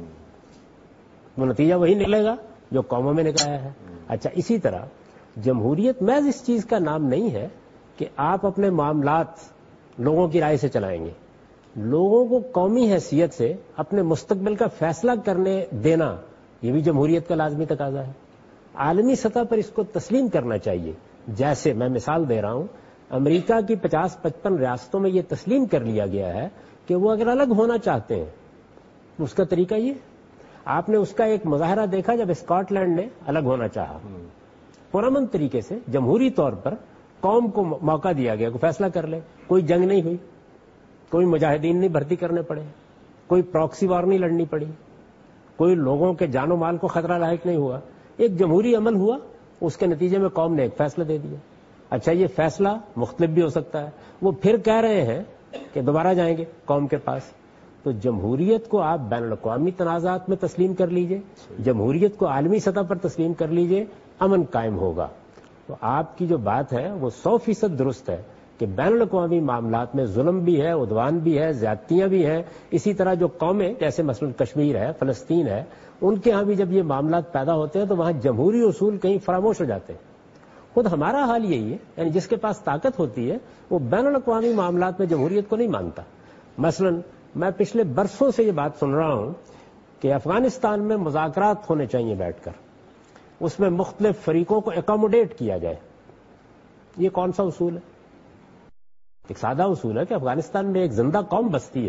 تو نتیجہ وہی نکلے گا جو قوموں میں نکایا ہے. اچھا، اسی طرح جمہوریت محض اس چیز کا نام نہیں ہے کہ آپ اپنے معاملات لوگوں کی رائے سے چلائیں گے. لوگوں کو قومی حیثیت سے اپنے مستقبل کا فیصلہ کرنے دینا یہ بھی جمہوریت کا لازمی تقاضا ہے. عالمی سطح پر اس کو تسلیم کرنا چاہیے. جیسے میں مثال دے رہا ہوں، امریکہ کی 50-55 ریاستوں میں یہ تسلیم کر لیا گیا ہے کہ وہ اگر الگ ہونا چاہتے ہیں اس کا طریقہ یہ. آپ نے اس کا ایک مظاہرہ دیکھا جب اسکاٹ لینڈ نے الگ ہونا چاہا، پرامن طریقے سے جمہوری طور پر قوم کو موقع دیا گیا کہ فیصلہ کر لے. کوئی جنگ نہیں ہوئی، کوئی مجاہدین نہیں بھرتی کرنے پڑے، کوئی پراکسی وار نہیں لڑنی پڑی، کوئی لوگوں کے جان و مال کو خطرہ لاحق نہیں ہوا. ایک جمہوری عمل ہوا، اس کے نتیجے میں قوم نے ایک فیصلہ دے دیا. اچھا، یہ فیصلہ مختلف بھی ہو سکتا ہے. وہ پھر کہہ رہے ہیں کہ دوبارہ جائیں گے قوم کے پاس. تو جمہوریت کو آپ بین الاقوامی تنازعات میں تسلیم کر لیجئے، جمہوریت کو عالمی سطح پر تسلیم کر لیجئے، امن قائم ہوگا. تو آپ کی جو بات ہے وہ 100% درست ہے کہ بین الاقوامی معاملات میں ظلم بھی ہے، عدوان بھی ہے، زیادتیاں بھی ہیں. اسی طرح جو قومیں جیسے مثلا کشمیر ہے، فلسطین ہے، ان کے ہاں بھی جب یہ معاملات پیدا ہوتے ہیں تو وہاں جمہوری اصول کہیں فراموش ہو جاتے ہیں. خود ہمارا حال یہی ہے، یعنی جس کے پاس طاقت ہوتی ہے وہ بین الاقوامی معاملات میں جمہوریت کو نہیں مانتا. مثلا میں پچھلے برسوں سے یہ بات سن رہا ہوں کہ افغانستان میں مذاکرات ہونے چاہیے بیٹھ کر، اس میں مختلف فریقوں کو اکاموڈیٹ کیا جائے. یہ کون سا اصول ہے؟ ایک سادہ اصول ہے کہ افغانستان میں ایک زندہ قوم بستی ہے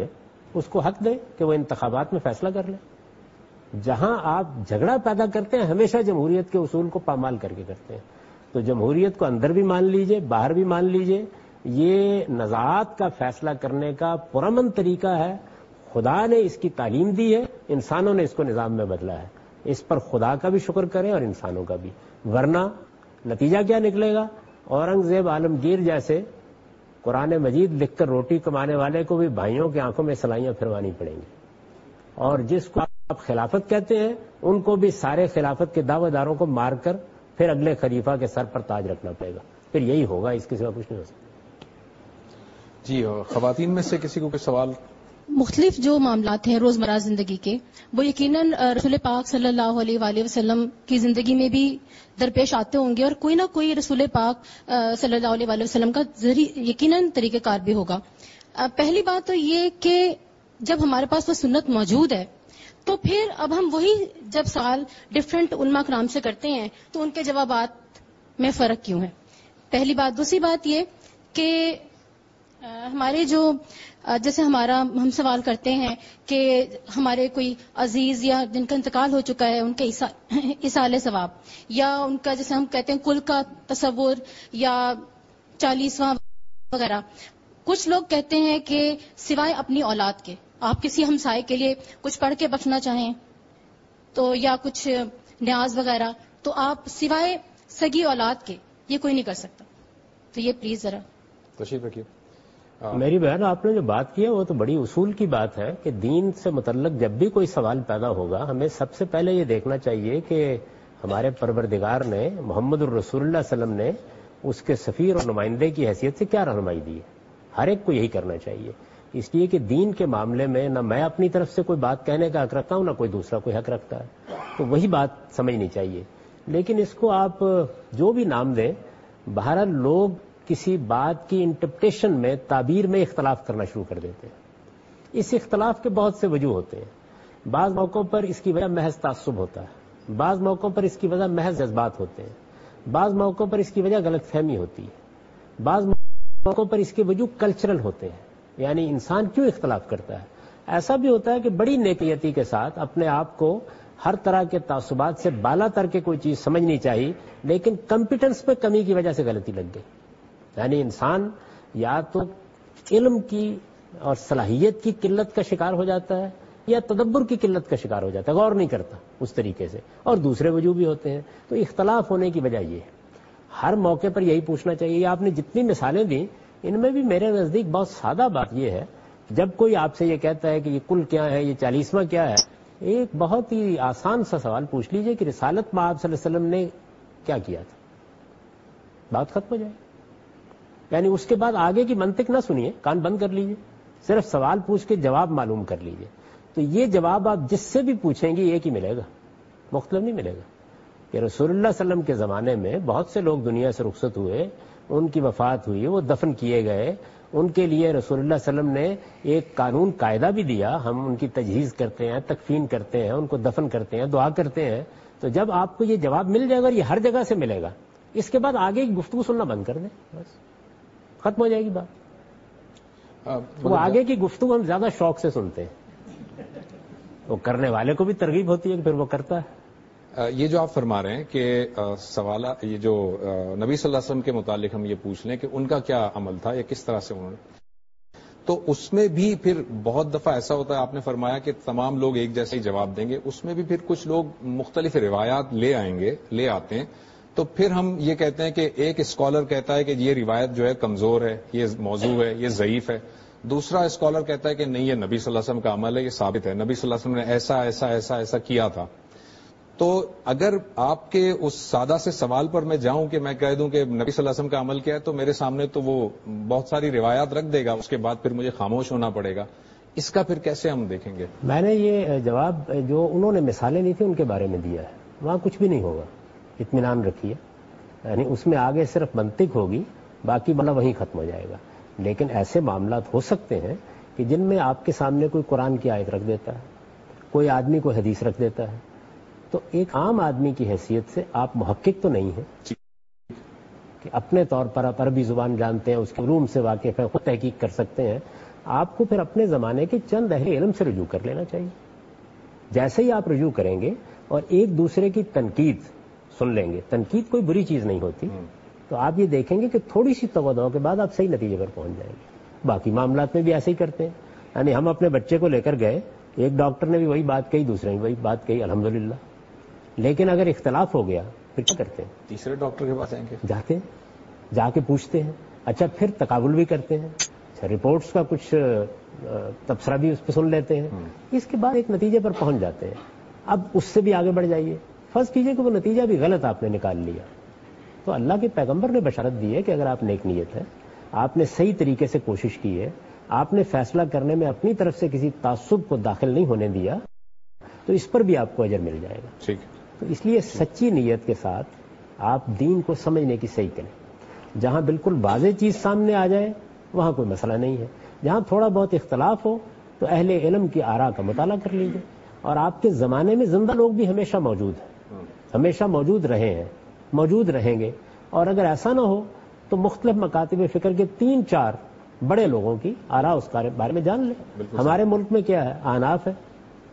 اس کو حق دیں کہ وہ انتخابات میں فیصلہ کر لیں. جہاں آپ جھگڑا پیدا کرتے ہیں ہمیشہ جمہوریت کے اصول کو پامال کر کے کرتے ہیں. تو جمہوریت کو اندر بھی مان لیجئے, باہر بھی مان لیجئے, یہ نزاعات کا فیصلہ کرنے کا پرامن طریقہ ہے. خدا نے اس کی تعلیم دی ہے, انسانوں نے اس کو نظام میں بدلا ہے. اس پر خدا کا بھی شکر کریں اور انسانوں کا بھی, ورنہ نتیجہ کیا نکلے گا؟ اورنگزیب عالمگیر جیسے قرآن مجید لکھ کر روٹی کمانے والے کو بھی بھائیوں کی آنکھوں میں سلائیاں پھروانی پڑیں گی, اور جس کو آپ خلافت کہتے ہیں ان کو بھی سارے خلافت کے دعوے داروں کو مار کر پھر اگلے خلیفہ کے سر پر تاج رکھنا پڑے گا. پھر یہی ہوگا, اس کے سوا کچھ نہیں ہو سکتا. جی, خواتین میں سے کسی کو کوئی سوال؟ مختلف جو معاملات ہیں روزمرہ زندگی کے, وہ یقیناً رسول پاک صلی اللہ علیہ وآلہ وسلم کی زندگی میں بھی درپیش آتے ہوں گے, اور کوئی نہ کوئی رسول پاک صلی اللہ علیہ وآلہ وسلم کا یقیناً طریقہ کار بھی ہوگا. پہلی بات تو یہ کہ جب ہمارے پاس وہ سنت موجود ہے تو پھر اب ہم وہی جب سوال ڈفرینٹ علماء کرام سے کرتے ہیں تو ان کے جوابات میں فرق کیوں ہے؟ پہلی بات. دوسری بات یہ کہ ہمارے جو جیسے ہم سوال کرتے ہیں کہ ہمارے کوئی عزیز یا جن کا انتقال ہو چکا ہے ان کے ایصال ثواب, یا ان کا جیسے ہم کہتے ہیں کل کا تصور یا 40واں وغیرہ, کچھ لوگ کہتے ہیں کہ سوائے اپنی اولاد کے آپ کسی ہمسائے کے لیے کچھ پڑھ کے بخشنا چاہیں تو یا کچھ نیاز وغیرہ, تو آپ سوائے سگی اولاد کے یہ کوئی نہیں کر سکتا. تو یہ پلیز ذرا تشریف رکھیے. میری بہن, آپ نے جو بات کی ہے وہ تو بڑی اصول کی بات ہے کہ دین سے متعلق جب بھی کوئی سوال پیدا ہوگا ہمیں سب سے پہلے یہ دیکھنا چاہیے کہ ہمارے پروردگار نے, محمد الرسول اللہ صلی اللہ علیہ وسلم نے اس کے سفیر اور نمائندے کی حیثیت سے کیا رہنمائی دی ہے. ہر ایک کو یہی کرنا چاہیے, اس لیے کہ دین کے معاملے میں نہ میں اپنی طرف سے کوئی بات کہنے کا حق رکھتا ہوں نہ کوئی دوسرا کوئی حق رکھتا ہے, تو وہی بات سمجھنی چاہیے. لیکن اس کو آپ جو بھی نام دیں, بہرحال لوگ کسی بات کی انٹرپریٹیشن میں, تعبیر میں اختلاف کرنا شروع کر دیتے ہیں. اس اختلاف کے بہت سے وجوہ ہوتے ہیں. بعض موقعوں پر اس کی وجہ محض تعصب ہوتا ہے, بعض موقعوں پر اس کی وجہ محض جذبات ہوتے ہیں, بعض موقعوں پر اس کی وجہ غلط فہمی ہوتی ہے, بعض موقعوں پر اس کے وجوہ کلچرل ہوتے ہیں, یعنی انسان کیوں اختلاف کرتا ہے. ایسا بھی ہوتا ہے کہ بڑی نیکیتی کے ساتھ اپنے آپ کو ہر طرح کے تعصبات سے بالا تر کے کوئی چیز سمجھنی چاہیے, لیکن کمپیٹنس پہ کمی کی وجہ سے غلطی لگ گئی. یعنی انسان یا تو علم کی اور صلاحیت کی قلت کا شکار ہو جاتا ہے یا تدبر کی قلت کا شکار ہو جاتا ہے, غور نہیں کرتا اس طریقے سے, اور دوسرے وجوہ بھی ہوتے ہیں. تو اختلاف ہونے کی وجہ یہ ہے. ہر موقع پر یہی پوچھنا چاہیے. آپ نے جتنی مثالیں دی ان میں بھی میرے نزدیک بہت سادہ بات یہ ہے, جب کوئی آپ سے یہ کہتا ہے کہ یہ کل کیا ہے, یہ 40واں کیا ہے, ایک بہت ہی آسان سا سوال پوچھ لیجئے کہ رسالت میں آپ صلی اللہ علیہ وسلم نے کیا کیا تھا, بات ختم ہو جائے. یعنی اس کے بعد آگے کی منطق نہ سنیے, کان بند کر لیجئے, صرف سوال پوچھ کے جواب معلوم کر لیجئے. تو یہ جواب آپ جس سے بھی پوچھیں گے ایک ہی ملے گا, مختلف نہیں ملے گا. کہ رسول اللہ صلی اللہ علیہ وسلم کے زمانے میں بہت سے لوگ دنیا سے رخصت ہوئے, ان کی وفات ہوئی, وہ دفن کیے گئے, ان کے لیے رسول اللہ صلی اللہ علیہ وسلم نے ایک قانون قاعدہ بھی دیا, ہم ان کی تجہیز کرتے ہیں, تکفین کرتے ہیں, ان کو دفن کرتے ہیں, دعا کرتے ہیں. تو جب آپ کو یہ جواب مل جائے گا, یہ ہر جگہ سے ملے گا, اس کے بعد آگے کی گفتگو سننا بند کر دیں, بس ختم ہو جائے گی بات. وہ آگے کی گفتگو ہم زیادہ شوق سے سنتے ہیں, وہ کرنے والے کو بھی ترغیب ہوتی ہے کہ پھر وہ کرتا ہے. یہ جو آپ فرما رہے ہیں کہ سوالات, یہ جو نبی صلی اللہ علیہ وسلم کے متعلق ہم یہ پوچھ لیں کہ ان کا کیا عمل تھا یا کس طرح سے انہوں نے, تو اس میں بھی پھر بہت دفعہ ایسا ہوتا ہے, آپ نے فرمایا کہ تمام لوگ ایک جیسے ہی جواب دیں گے, اس میں بھی پھر کچھ لوگ مختلف روایات لے آتے ہیں. تو پھر ہم یہ کہتے ہیں کہ ایک اسکالر کہتا ہے کہ یہ روایت جو ہے کمزور ہے, یہ موضوع ہے, یہ ضعیف ہے. دوسرا اسکالر کہتا ہے کہ نہیں, یہ نبی صلی اللہ علیہ وسلم کا عمل ہے, یہ ثابت ہے, نبی صلی اللہ علیہ وسلم نے ایسا ایسا ایسا ایسا کیا تھا. تو اگر آپ کے اس سادہ سے سوال پر میں جاؤں کہ میں کہہ دوں کہ نبی صلی اللہ علیہ وسلم کا عمل کیا ہے, تو میرے سامنے تو وہ بہت ساری روایات رکھ دے گا, اس کے بعد پھر مجھے خاموش ہونا پڑے گا. اس کا پھر کیسے ہم دیکھیں گے؟ میں نے یہ جواب جو انہوں نے مثالیں دی تھی ان کے بارے میں دیا ہے, وہاں کچھ بھی نہیں ہوگا, اطمینان رکھیے. یعنی اس میں آگے صرف منطق ہوگی, باقی مطلب وہیں ختم ہو جائے گا. لیکن ایسے معاملات ہو سکتے ہیں کہ جن میں آپ کے سامنے کوئی قرآن کی آیت رکھ دیتا ہے, کوئی آدمی کوئی حدیث رکھ دیتا ہے, تو ایک عام آدمی کی حیثیت سے آپ محقق تو نہیں ہیں کہ اپنے طور پر آپ عربی زبان جانتے ہیں, اس کے علوم سے واقف ہیں, خود تحقیق کر سکتے ہیں. آپ کو پھر اپنے زمانے کے چند اہل علم سے رجوع کر لینا چاہیے. جیسے ہی آپ رجوع کریں گے اور ایک دوسرے کی تنقید سن لیں گے, تنقید کوئی بری چیز نہیں ہوتی, تو آپ یہ دیکھیں گے کہ تھوڑی سی توجہ کے بعد آپ صحیح نتیجے پر پہنچ جائیں گے. باقی معاملات میں بھی ایسے ہی کرتے ہیں. یعنی ہم اپنے بچے کو لے کر گئے, ایک ڈاکٹر نے بھی وہی بات کہی, دوسرے نے وہی بات کہی, الحمدللہ. لیکن اگر اختلاف ہو گیا پھر کیا کرتے ہیں؟ تیسرے ڈاکٹر کے پاس آئیں گے, جاتے ہیں, جا کے پوچھتے ہیں. اچھا پھر تقابل بھی کرتے ہیں, اچھا رپورٹس کا کچھ تبصرہ بھی اس پہ سن لیتے ہیں. اس کے بعد ایک نتیجے پر پہنچ جاتے ہیں. اب اس سے بھی آگے بڑھ جائیے. فرض کیجئے کہ وہ نتیجہ بھی غلط آپ نے نکال لیا, تو اللہ کے پیغمبر نے بشارت دی ہے کہ اگر آپ نیک نیت ہے, آپ نے صحیح طریقے سے کوشش کی ہے, آپ نے فیصلہ کرنے میں اپنی طرف سے کسی تعصب کو داخل نہیں ہونے دیا, تو اس پر بھی آپ کو اجر مل جائے گا. ٹھیک. تو اس لیے سچی نیت کے ساتھ آپ دین کو سمجھنے کی صحیح کریں. جہاں بالکل واضح چیز سامنے آ جائے وہاں کوئی مسئلہ نہیں ہے. جہاں تھوڑا بہت اختلاف ہو تو اہل علم کی آراء کا مطالعہ کر لیجیے. اور آپ کے زمانے میں زندہ لوگ بھی ہمیشہ موجود ہیں, ہمیشہ موجود رہے ہیں, موجود رہیں گے. اور اگر ایسا نہ ہو تو مختلف مکاتب فکر کے 3-4 بڑے لوگوں کی آراء اس بارے میں جان لیں. ہمارے ملک میں کیا ہے, احناف ہے,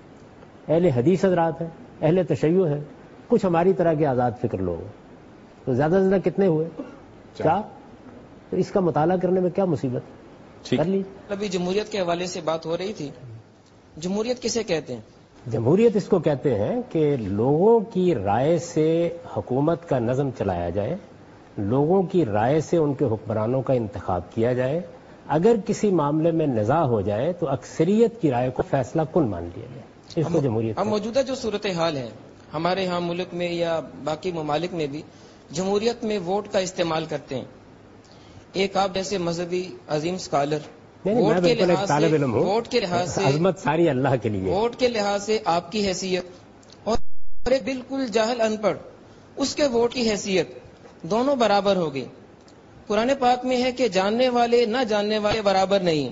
اہل حدیث حضرات ہیں, اہل تشیع ہیں, کچھ ہماری طرح کے آزاد فکر لوگ ہیں. تو زیادہ سے زیادہ کتنے ہوئے؟ 4. تو اس کا مطالعہ کرنے میں کیا مصیبت کر لی. ابھی جمہوریت کے حوالے سے بات ہو رہی تھی. جمہوریت کسے کہتے ہیں؟ جمہوریت اس کو کہتے ہیں کہ لوگوں کی رائے سے حکومت کا نظم چلایا جائے, لوگوں کی رائے سے ان کے حکمرانوں کا انتخاب کیا جائے. اگر کسی معاملے میں نزاع ہو جائے تو اکثریت کی رائے کو فیصلہ کن مان لیا جائے. اس کو جمہوریت. اب موجودہ جو صورتحال ہے ہمارے ہاں ملک میں یا باقی ممالک میں بھی جمہوریت میں ووٹ کا استعمال کرتے ہیں. ایک آپ جیسے مذہبی عظیم اسکالر, ووٹ کے لحاظ سے عظمت ساری اللہ کے لیے, ووٹ کے لحاظ سے آپ کی حیثیت اور ایک بالکل جاہل ان پڑھ اس کے ووٹ کی حیثیت دونوں برابر ہو گئی. قرآن پاک میں ہے کہ جاننے والے نہ جاننے والے برابر نہیں.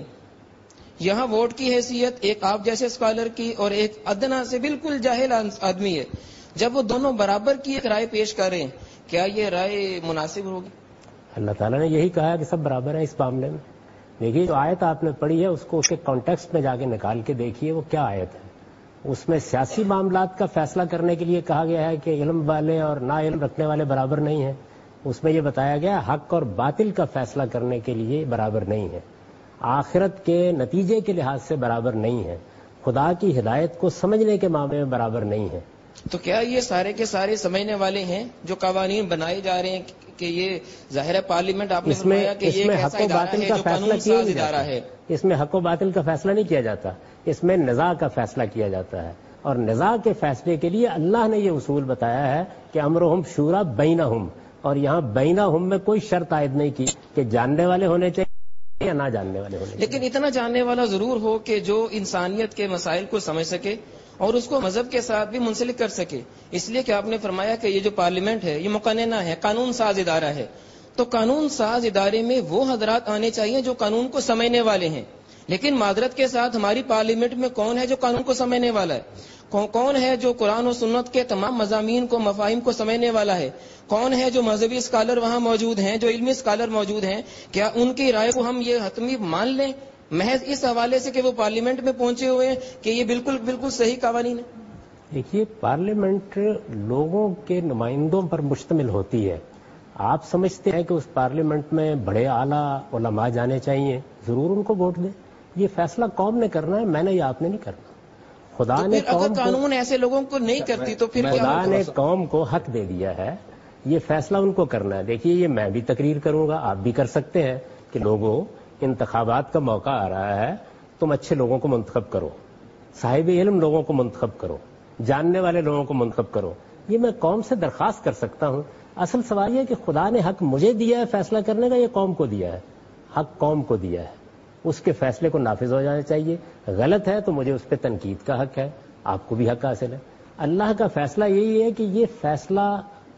یہاں ووٹ کی حیثیت ایک آپ جیسے اسکالر کی اور ایک ادنا سے بالکل جاہل آدمی ہے. جب وہ دونوں برابر کی ایک رائے پیش کر رہے ہیں, کیا یہ رائے مناسب ہوگی؟ اللہ تعالیٰ نے یہی کہا کہ سب برابر ہیں اس معاملے میں. دیکھیے جو آیت آپ نے پڑھی ہے اس کو اس کے کانٹیکسٹ میں جا کے نکال کے دیکھیے وہ کیا آیت ہے. اس میں سیاسی معاملات کا فیصلہ کرنے کے لیے کہا گیا ہے کہ علم والے اور نا علم رکھنے والے برابر نہیں ہیں. اس میں یہ بتایا گیا حق اور باطل کا فیصلہ کرنے کے لیے برابر نہیں ہے, آخرت کے نتیجے کے لحاظ سے برابر نہیں ہے, خدا کی ہدایت کو سمجھنے کے معاملے میں برابر نہیں ہے. تو کیا یہ سارے کے سارے سمجھنے والے ہیں جو قوانین بنائے جا رہے ہیں کہ یہ ظاہر ہے پارلیمنٹ آپ نے فرمایا کہ یہ ایک ایسا ادارہ ہے جو قانون ساز ادارہ ہے. اس میں حق و باطل کا فیصلہ نہیں کیا جاتا, اس میں نزاع کا فیصلہ کیا جاتا ہے. اور نزاع کے فیصلے کے لیے اللہ نے یہ اصول بتایا ہے کہ امرہم شورا بینہم, اور یہاں بینہم میں کوئی شرط عائد نہیں کی کہ جاننے والے ہونے چاہیے یا نہ جاننے والے ہونے چاہیے. لیکن اتنا جاننے والا ضرور ہو کہ جو انسانیت کے مسائل کو سمجھ سکے اور اس کو مذہب کے ساتھ بھی منسلک کر سکے. اس لیے کہ آپ نے فرمایا کہ یہ جو پارلیمنٹ ہے یہ مقننہ ہے, قانون ساز ادارہ ہے. تو قانون ساز ادارے میں وہ حضرات آنے چاہیے جو قانون کو سمجھنے والے ہیں. لیکن معذرت کے ساتھ ہماری پارلیمنٹ میں کون ہے جو قانون کو سمجھنے والا ہے؟ کون ہے جو قرآن و سنت کے تمام مضامین کو مفاہیم کو سمجھنے والا ہے؟ کون ہے جو مذہبی اسکالر وہاں موجود ہیں, جو علمی اسکالر موجود ہیں؟ کیا ان کی رائے کو ہم یہ حتمی مان لیں محض اس حوالے سے کہ وہ پارلیمنٹ میں پہنچے ہوئے ہیں کہ یہ بالکل صحیح قوانین ہے؟ دیکھیے پارلیمنٹ لوگوں کے نمائندوں پر مشتمل ہوتی ہے. آپ سمجھتے ہیں کہ اس پارلیمنٹ میں بڑے اعلیٰ علماء جانے چاہیے, ضرور ان کو ووٹ دیں. یہ فیصلہ قوم نے کرنا ہے, میں نے یا آپ نے نہیں کرنا. خدا نے اگر قانون ایسے لوگوں کو نہیں کرتی تو پھر خدا نے قوم کو حق دے دیا ہے, یہ فیصلہ ان کو کرنا ہے. دیکھیے یہ میں بھی تقریر کروں گا, آپ بھی کر سکتے ہیں کہ لوگوں انتخابات کا موقع آ رہا ہے, تم اچھے لوگوں کو منتخب کرو, صاحب علم لوگوں کو منتخب کرو, جاننے والے لوگوں کو منتخب کرو. یہ میں قوم سے درخواست کر سکتا ہوں. اصل سوال یہ ہے کہ خدا نے حق مجھے دیا ہے فیصلہ کرنے کا, یہ قوم کو دیا ہے. حق قوم کو دیا ہے, اس کے فیصلے کو نافذ ہو جانا چاہیے. غلط ہے تو مجھے اس پہ تنقید کا حق ہے, آپ کو بھی حق حاصل ہے. اللہ کا فیصلہ یہی ہے کہ یہ فیصلہ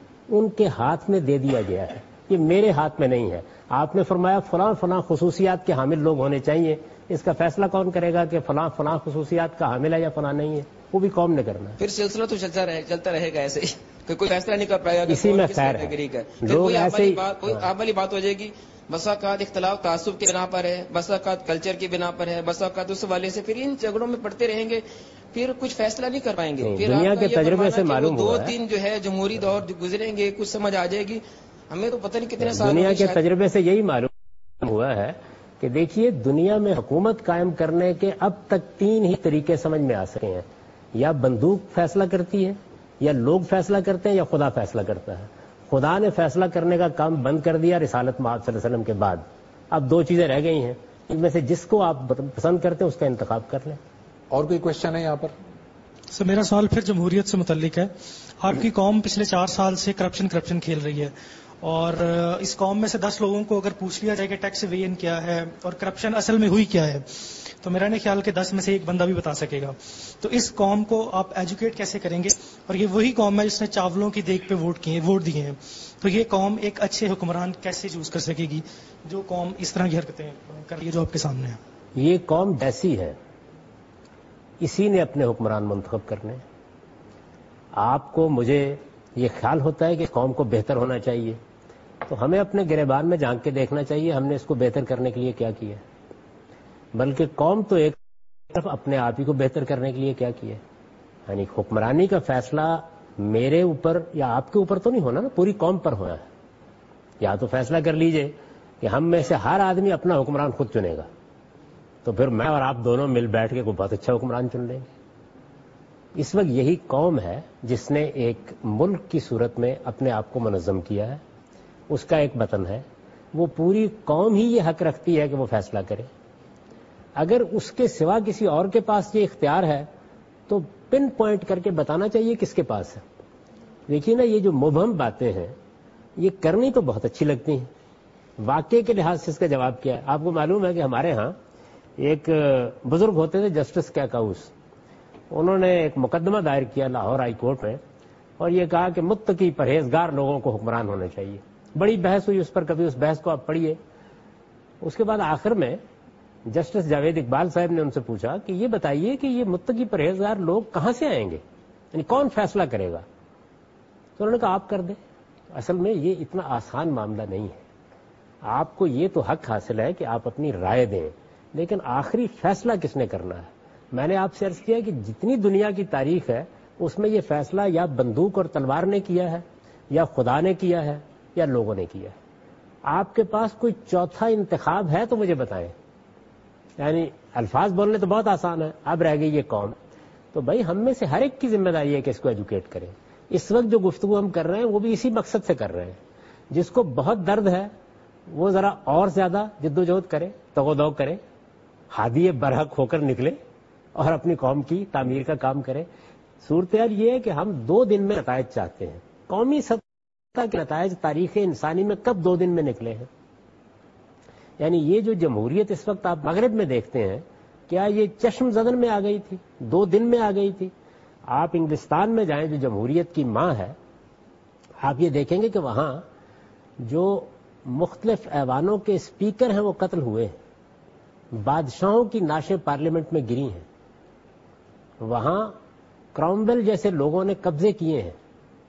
ان کے ہاتھ میں دے دیا گیا ہے, یہ میرے ہاتھ میں نہیں ہے. آپ نے فرمایا فلاں خصوصیات کے حامل لوگ ہونے چاہیے, اس کا فیصلہ کون کرے گا کہ فلاں خصوصیات کا حامل ہے یا فلاں نہیں ہے؟ وہ بھی قوم نے کرنا ہے. پھر سلسلہ تو چلتا رہے گا ایسے ہی, کہ کوئی فیصلہ نہیں کر پائے گا اسی میں خیر ہے. کوئی عام والی بات ہو جائے گی, بسا اوقات اختلاف تعصب کی بنا پر ہے, بسا اوقات کلچر کی بنا پر ہے, بسا اوقات اس حوالے سے, پھر ان جھگڑوں میں پڑتے رہیں گے, پھر کچھ فیصلہ نہیں کر پائیں گے. پھر دنیا کے تجربے سے معلوم ہوا ہے, 2-3 جو ہے جمہوری دور گزریں گے, کچھ سمجھ آ جائے گی. ہمیں تو پتہ نہیں کتنے سال. دنیا کے تجربے سے یہی معلوم ہوا ہے کہ دیکھیے دنیا میں حکومت قائم کرنے کے اب تک 3 ہی طریقے سمجھ میں آ سکے ہیں. یا بندوق فیصلہ کرتی ہے, یا لوگ فیصلہ کرتے ہیں, یا خدا فیصلہ کرتا ہے. خدا نے فیصلہ کرنے کا کام بند کر دیا رسالت محمد صلی اللہ علیہ وسلم کے بعد. اب 2 چیزیں رہ گئی ہیں, ان میں سے جس کو آپ پسند کرتے ہیں اس کا انتخاب کر لیں. اور کوئی کوشچن ہے یہاں پر؟ سر میرا سوال پھر جمہوریت سے متعلق ہے. آپ کی قوم پچھلے 4 سال سے کرپشن کھیل رہی ہے, اور اس قوم میں سے 10 لوگوں کو اگر پوچھ لیا جائے کہ ٹیکس ایویژن کیا ہے اور کرپشن اصل میں ہوئی کیا ہے, تو میرا نہیں خیال کہ 10 میں سے 1 بندہ بھی بتا سکے گا. تو اس قوم کو آپ ایجوکیٹ کیسے کریں گے؟ اور یہ وہی قوم ہے جس نے چاولوں کی دیگ پہ ووٹ دیے ہیں. تو یہ قوم ایک اچھے حکمران کیسے چوز کر سکے گی جو قوم اس طرح کی حرکتیں کر رہی ہے جو آپ کے سامنے ہے؟ یہ قوم جیسی ہے اسی نے اپنے حکمران منتخب کرنے. آپ کو مجھے یہ خیال ہوتا ہے کہ قوم کو بہتر ہونا چاہیے, تو ہمیں اپنے گریبان میں جھانک کے دیکھنا چاہیے ہم نے اس کو بہتر کرنے کے لیے کیا کیا, بلکہ قوم تو ایک طرف اپنے آپ ہی کو بہتر کرنے کے لیے کیا کیا. یعنی حکمرانی کا فیصلہ میرے اوپر یا آپ کے اوپر تو نہیں ہونا نا, پوری قوم پر ہونا ہے. یا تو فیصلہ کر لیجئے کہ ہم میں سے ہر آدمی اپنا حکمران خود چنے گا, تو پھر میں اور آپ دونوں مل بیٹھ کے کوئی بہت اچھا حکمران چن لیں گے. اس وقت یہی قوم ہے جس نے ایک ملک کی صورت میں اپنے آپ کو منظم کیا ہے, اس کا ایک وطن ہے, وہ پوری قوم ہی یہ حق رکھتی ہے کہ وہ فیصلہ کرے. اگر اس کے سوا کسی اور کے پاس یہ اختیار ہے تو پن پوائنٹ کر کے بتانا چاہیے کس کے پاس ہے. دیکھیے نا, یہ جو مبہم باتیں ہیں یہ کرنی تو بہت اچھی لگتی ہیں, واقعے کے لحاظ سے اس کا جواب کیا ہے؟ آپ کو معلوم ہے کہ ہمارے ہاں ایک بزرگ ہوتے تھے جسٹس کیکاؤس, انہوں نے ایک مقدمہ دائر کیا لاہور ہائی کورٹ میں, اور یہ کہا کہ متقی پرہیزگار لوگوں کو حکمران ہونا چاہیے. بڑی بحث ہوئی اس پر, کبھی اس بحث کو آپ پڑھیے. اس کے بعد آخر میں جسٹس جاوید اقبال صاحب نے ان سے پوچھا کہ یہ بتائیے کہ یہ متقی پرہیزگار لوگ کہاں سے آئیں گے, یعنی کون فیصلہ کرے گا؟ تو انہوں نے کہا آپ کر دیں. اصل میں یہ اتنا آسان معاملہ نہیں ہے. آپ کو یہ تو حق حاصل ہے کہ آپ اپنی رائے دیں, لیکن آخری فیصلہ کس نے کرنا ہے؟ میں نے آپ سے عرض کیا کہ جتنی دنیا کی تاریخ ہے اس میں یہ فیصلہ یا بندوق اور تلوار نے کیا ہے, یا خدا نے کیا ہے, یا لوگوں نے کیا ہے. آپ کے پاس کوئی چوتھا انتخاب ہے تو مجھے بتائیں. یعنی الفاظ بولنے تو بہت آسان ہے, اب رہ گئی یہ قوم. تو بھائی ہم میں سے ہر ایک کی ذمہ داری ہے کہ اس کو ایجوکیٹ کریں. اس وقت جو گفتگو ہم کر رہے ہیں وہ بھی اسی مقصد سے کر رہے ہیں. جس کو بہت درد ہے وہ ذرا اور زیادہ جدوجہد کرے, تغودو کرے, ہادی برحق ہو کر نکلے اور اپنی قوم کی تعمیر کا کام کرے. صورتحال یہ ہے کہ ہم 2 دن میں نتائج چاہتے ہیں. قومی سطح کے نتائج تاریخ انسانی میں کب 2 دن میں نکلے ہیں؟ یعنی یہ جو جمہوریت اس وقت آپ مغرب میں دیکھتے ہیں, کیا یہ چشم زدن میں آ گئی تھی, 2 دن میں آ گئی تھی؟ آپ انگلستان میں جائیں جو جمہوریت کی ماں ہے, آپ یہ دیکھیں گے کہ وہاں جو مختلف ایوانوں کے اسپیکر ہیں وہ قتل ہوئے ہیں, بادشاہوں کی ناشیں پارلیمنٹ میں گری ہیں, وہاں کراؤنبل جیسے لوگوں نے قبضے کیے ہیں.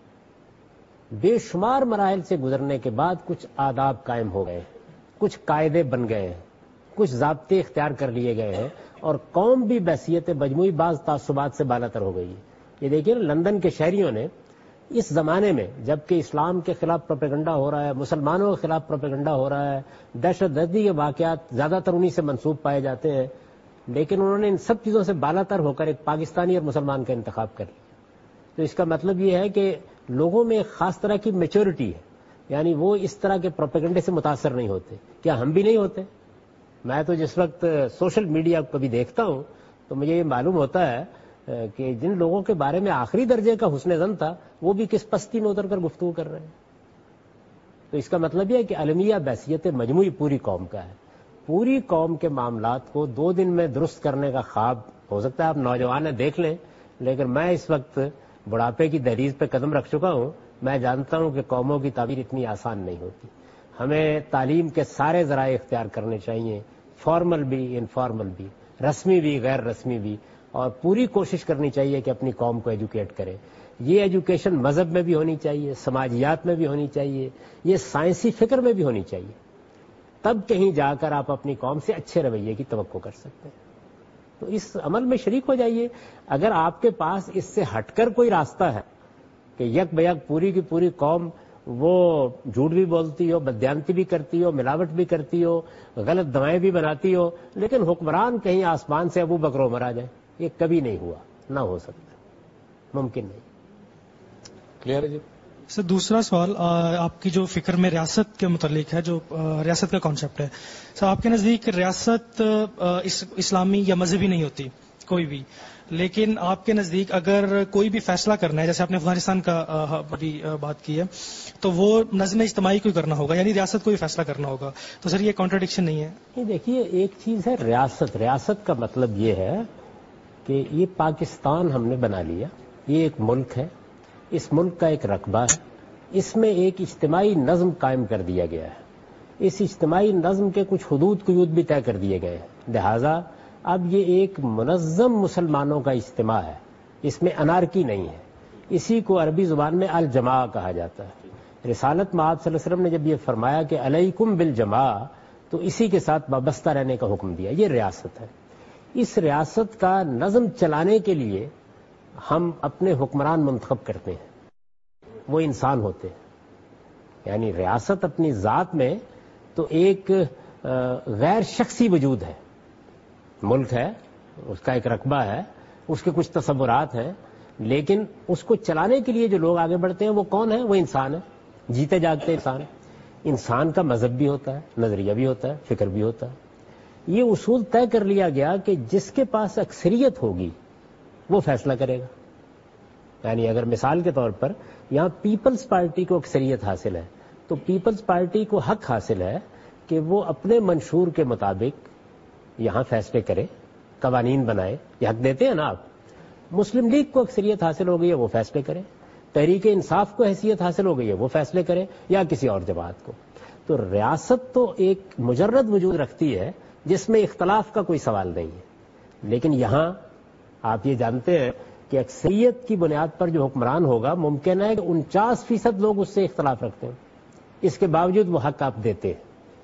بے شمار مراحل سے گزرنے کے بعد کچھ آداب قائم ہو گئے, کچھ قاعدے بن گئے ہیں, کچھ ضابطے اختیار کر لیے گئے ہیں, اور قوم بھی بحثیت مجموعی بعض تعصبات سے بالاتر ہو گئی ہے. یہ دیکھیے لندن کے شہریوں نے اس زمانے میں جبکہ اسلام کے خلاف پروپیگنڈا ہو رہا ہے, مسلمانوں کے خلاف پروپیگنڈا ہو رہا ہے, دہشت گردی کے واقعات زیادہ تر انہی سے منسوب پائے جاتے ہیں, لیکن انہوں نے ان سب چیزوں سے بالاتر ہو کر ایک پاکستانی اور مسلمان کا انتخاب کر لیا. تو اس کا مطلب یہ ہے کہ لوگوں میں ایک خاص طرح کی میچورٹی ہے, یعنی وہ اس طرح کے پروپیگنڈے سے متاثر نہیں ہوتے. کیا ہم بھی نہیں ہوتے؟ میں تو جس وقت سوشل میڈیا کو بھی دیکھتا ہوں تو مجھے یہ معلوم ہوتا ہے کہ جن لوگوں کے بارے میں آخری درجے کا حسن ظن تھا وہ بھی کس پستی میں اتر کر گفتگو کر رہے ہیں. تو اس کا مطلب یہ ہے کہ المیہ بحثیت مجموعی پوری قوم کا ہے. پوری قوم کے معاملات کو 2 دن میں درست کرنے کا خواب ہو سکتا ہے آپ نوجوان ہیں دیکھ لیں, لیکن میں اس وقت بڑھاپے کی دہلیز پہ قدم رکھ چکا ہوں. میں جانتا ہوں کہ قوموں کی تعمیر اتنی آسان نہیں ہوتی. ہمیں تعلیم کے سارے ذرائع اختیار کرنے چاہیے, فارمل بھی, انفارمل بھی, رسمی بھی, غیر رسمی بھی. اور پوری کوشش کرنی چاہیے کہ اپنی قوم کو ایجوکیٹ کرے. یہ ایجوکیشن مذہب میں بھی ہونی چاہیے, سماجیات میں بھی ہونی چاہیے, یہ سائنسی فکر میں بھی ہونی چاہیے. تب کہیں جا کر آپ اپنی قوم سے اچھے رویے کی توقع کر سکتے ہیں. تو اس عمل میں شریک ہو جائیے. اگر آپ کے پاس اس سے ہٹ کر کوئی راستہ ہے کہ یک بیک پوری کی پوری قوم وہ جھوٹ بھی بولتی ہو, بددیانتی بھی کرتی ہو, ملاوٹ بھی کرتی ہو, غلط دوائیں بھی بناتی ہو, لیکن حکمران کہیں آسمان سے ابو بکر عمر آ جائے, یہ کبھی نہیں ہوا, نہ ہو سکتا, ممکن نہیں. کلیئر ہے جی. سر دوسرا سوال آپ کی جو فکر میں ریاست کے متعلق ہے, جو ریاست کا کانسیپٹ ہے. سر آپ کے نزدیک ریاست اسلامی یا مذہبی نہیں ہوتی کوئی بھی, لیکن آپ کے نزدیک اگر کوئی بھی فیصلہ کرنا ہے, جیسے آپ نے افغانستان کا ابھی بات کی ہے, تو وہ نظم اجتماعی کو کرنا ہوگا, یعنی ریاست کو بھی فیصلہ کرنا ہوگا. تو سر یہ کانٹرڈکشن نہیں ہے؟ یہ دیکھیے, ایک چیز ہے ریاست. ریاست کا مطلب یہ ہے کہ یہ پاکستان ہم نے بنا لیا, یہ ایک ملک ہے, اس ملک کا ایک رقبہ ہے, اس میں ایک اجتماعی نظم قائم کر دیا گیا ہے. اس اجتماعی نظم کے کچھ حدود قیود بھی طے کر دیے گئے ہیں. لہذا اب یہ ایک منظم مسلمانوں کا اجتماع ہے, اس میں انارکی نہیں ہے. اسی کو عربی زبان میں الجماع کہا جاتا ہے. رسالت میں آپ صلی اللہ علیہ وسلم نے جب یہ فرمایا کہ علیکم بالجماع, تو اسی کے ساتھ وابستہ رہنے کا حکم دیا. یہ ریاست ہے. اس ریاست کا نظم چلانے کے لیے ہم اپنے حکمران منتخب کرتے ہیں, وہ انسان ہوتے ہیں. یعنی ریاست اپنی ذات میں تو ایک غیر شخصی وجود ہے. ملک ہے, اس کا ایک رقبہ ہے, اس کے کچھ تصورات ہیں, لیکن اس کو چلانے کے لیے جو لوگ آگے بڑھتے ہیں وہ کون ہیں؟ وہ انسان ہے, جیتے جاگتے انسان. انسان کا مذہب بھی ہوتا ہے, نظریہ بھی ہوتا ہے, فکر بھی ہوتا ہے. یہ اصول طے کر لیا گیا کہ جس کے پاس اکثریت ہوگی وہ فیصلہ کرے گا. یعنی اگر مثال کے طور پر یہاں پیپلز پارٹی کو اکثریت حاصل ہے, تو پیپلز پارٹی کو حق حاصل ہے کہ وہ اپنے منشور کے مطابق یہاں فیصلے کرے, قوانین بنائے. یہ حق دیتے ہیں نا آپ. مسلم لیگ کو اکثریت حاصل ہو گئی ہے, وہ فیصلے کرے. تحریک انصاف کو حیثیت حاصل ہو گئی ہے, وہ فیصلے کرے, یا کسی اور جماعت کو. تو ریاست تو ایک مجرد وجود رکھتی ہے جس میں اختلاف کا کوئی سوال نہیں ہے. لیکن یہاں آپ یہ جانتے ہیں کہ اکثریت کی بنیاد پر جو حکمران ہوگا, ممکن ہے کہ 49% لوگ اس سے اختلاف رکھتے ہیں, اس کے باوجود وہ حق آپ دیتے ہیں,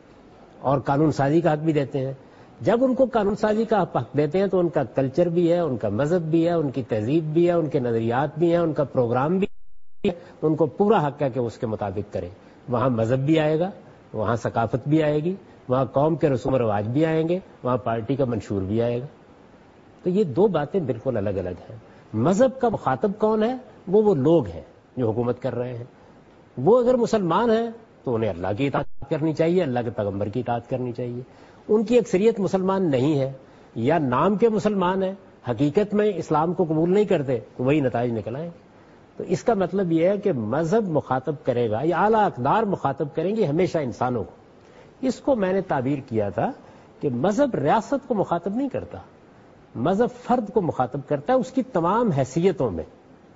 اور قانون سازی کا حق بھی دیتے ہیں. جب ان کو قانون سازی کا حق دیتے ہیں تو ان کا کلچر بھی ہے, ان کا مذہب بھی ہے, ان کی تہذیب بھی ہے, ان کے نظریات بھی ہیں, ان کا پروگرام بھی ہے, ان کو پورا حق ہے کہ اس کے مطابق کریں. وہاں مذہب بھی آئے گا, وہاں ثقافت بھی آئے گی, وہاں قوم کے رسوم و رواج بھی آئیں گے, وہاں پارٹی کا منشور بھی آئے گا. تو یہ دو باتیں بالکل الگ الگ ہیں. مذہب کا مخاطب کون ہے؟ وہ لوگ ہیں جو حکومت کر رہے ہیں. وہ اگر مسلمان ہیں تو انہیں اللہ کی اطاعت کرنی چاہیے, اللہ کے پیغمبر کی اطاعت کرنی چاہیے. ان کی اکثریت مسلمان نہیں ہے, یا نام کے مسلمان ہیں, حقیقت میں اسلام کو قبول نہیں کرتے, تو وہی نتائج نکل آئیں گے. تو اس کا مطلب یہ ہے کہ مذہب مخاطب کرے گا, یا اعلیٰ اقدار مخاطب کریں گے ہمیشہ انسانوں کو. اس کو میں نے تعبیر کیا تھا کہ مذہب ریاست کو مخاطب نہیں کرتا, مذہب فرد کو مخاطب کرتا ہے اس کی تمام حیثیتوں میں.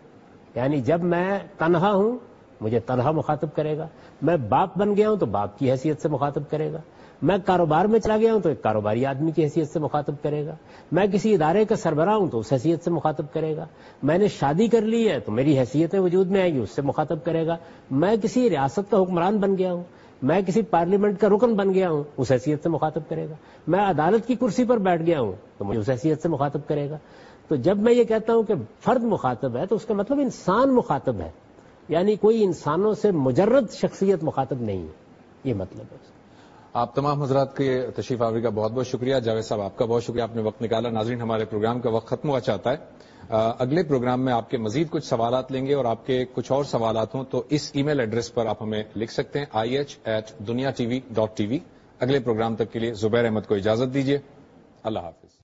یعنی جب میں تنہا ہوں مجھے تنہا مخاطب کرے گا, میں باپ بن گیا ہوں تو باپ کی حیثیت سے مخاطب کرے گا, میں کاروبار میں چلا گیا ہوں تو ایک کاروباری آدمی کی حیثیت سے مخاطب کرے گا, میں کسی ادارے کا سربراہ ہوں تو اس حیثیت سے مخاطب کرے گا, میں نے شادی کر لی ہے تو میری حیثیتیں وجود میں آئیں گی, اس سے مخاطب کرے گا, میں کسی ریاست کا حکمران بن گیا ہوں, میں کسی پارلیمنٹ کا رکن بن گیا ہوں, اس حیثیت سے مخاطب کرے گا, میں عدالت کی کرسی پر بیٹھ گیا ہوں تو مجھے اس حیثیت سے مخاطب کرے گا. تو جب میں یہ کہتا ہوں کہ فرد مخاطب ہے تو اس کا مطلب انسان مخاطب ہے, یعنی کوئی انسانوں سے مجرد شخصیت مخاطب نہیں ہے, یہ مطلب ہے. آپ تمام حضرات کے تشریف آوری کا بہت بہت شکریہ. جاوید صاحب آپ کا بہت شکریہ, آپ نے وقت نکالا. ناظرین ہمارے پروگرام کا وقت ختم ہوا چاہتا ہے. اگلے پروگرام میں آپ کے مزید کچھ سوالات لیں گے, اور آپ کے کچھ اور سوالات ہوں تو اس ای میل ایڈریس پر آپ ہمیں لکھ سکتے ہیں ih@duniatv.tv. اگلے پروگرام تک کے لیے زبیر احمد کو اجازت دیجیے. اللہ حافظ.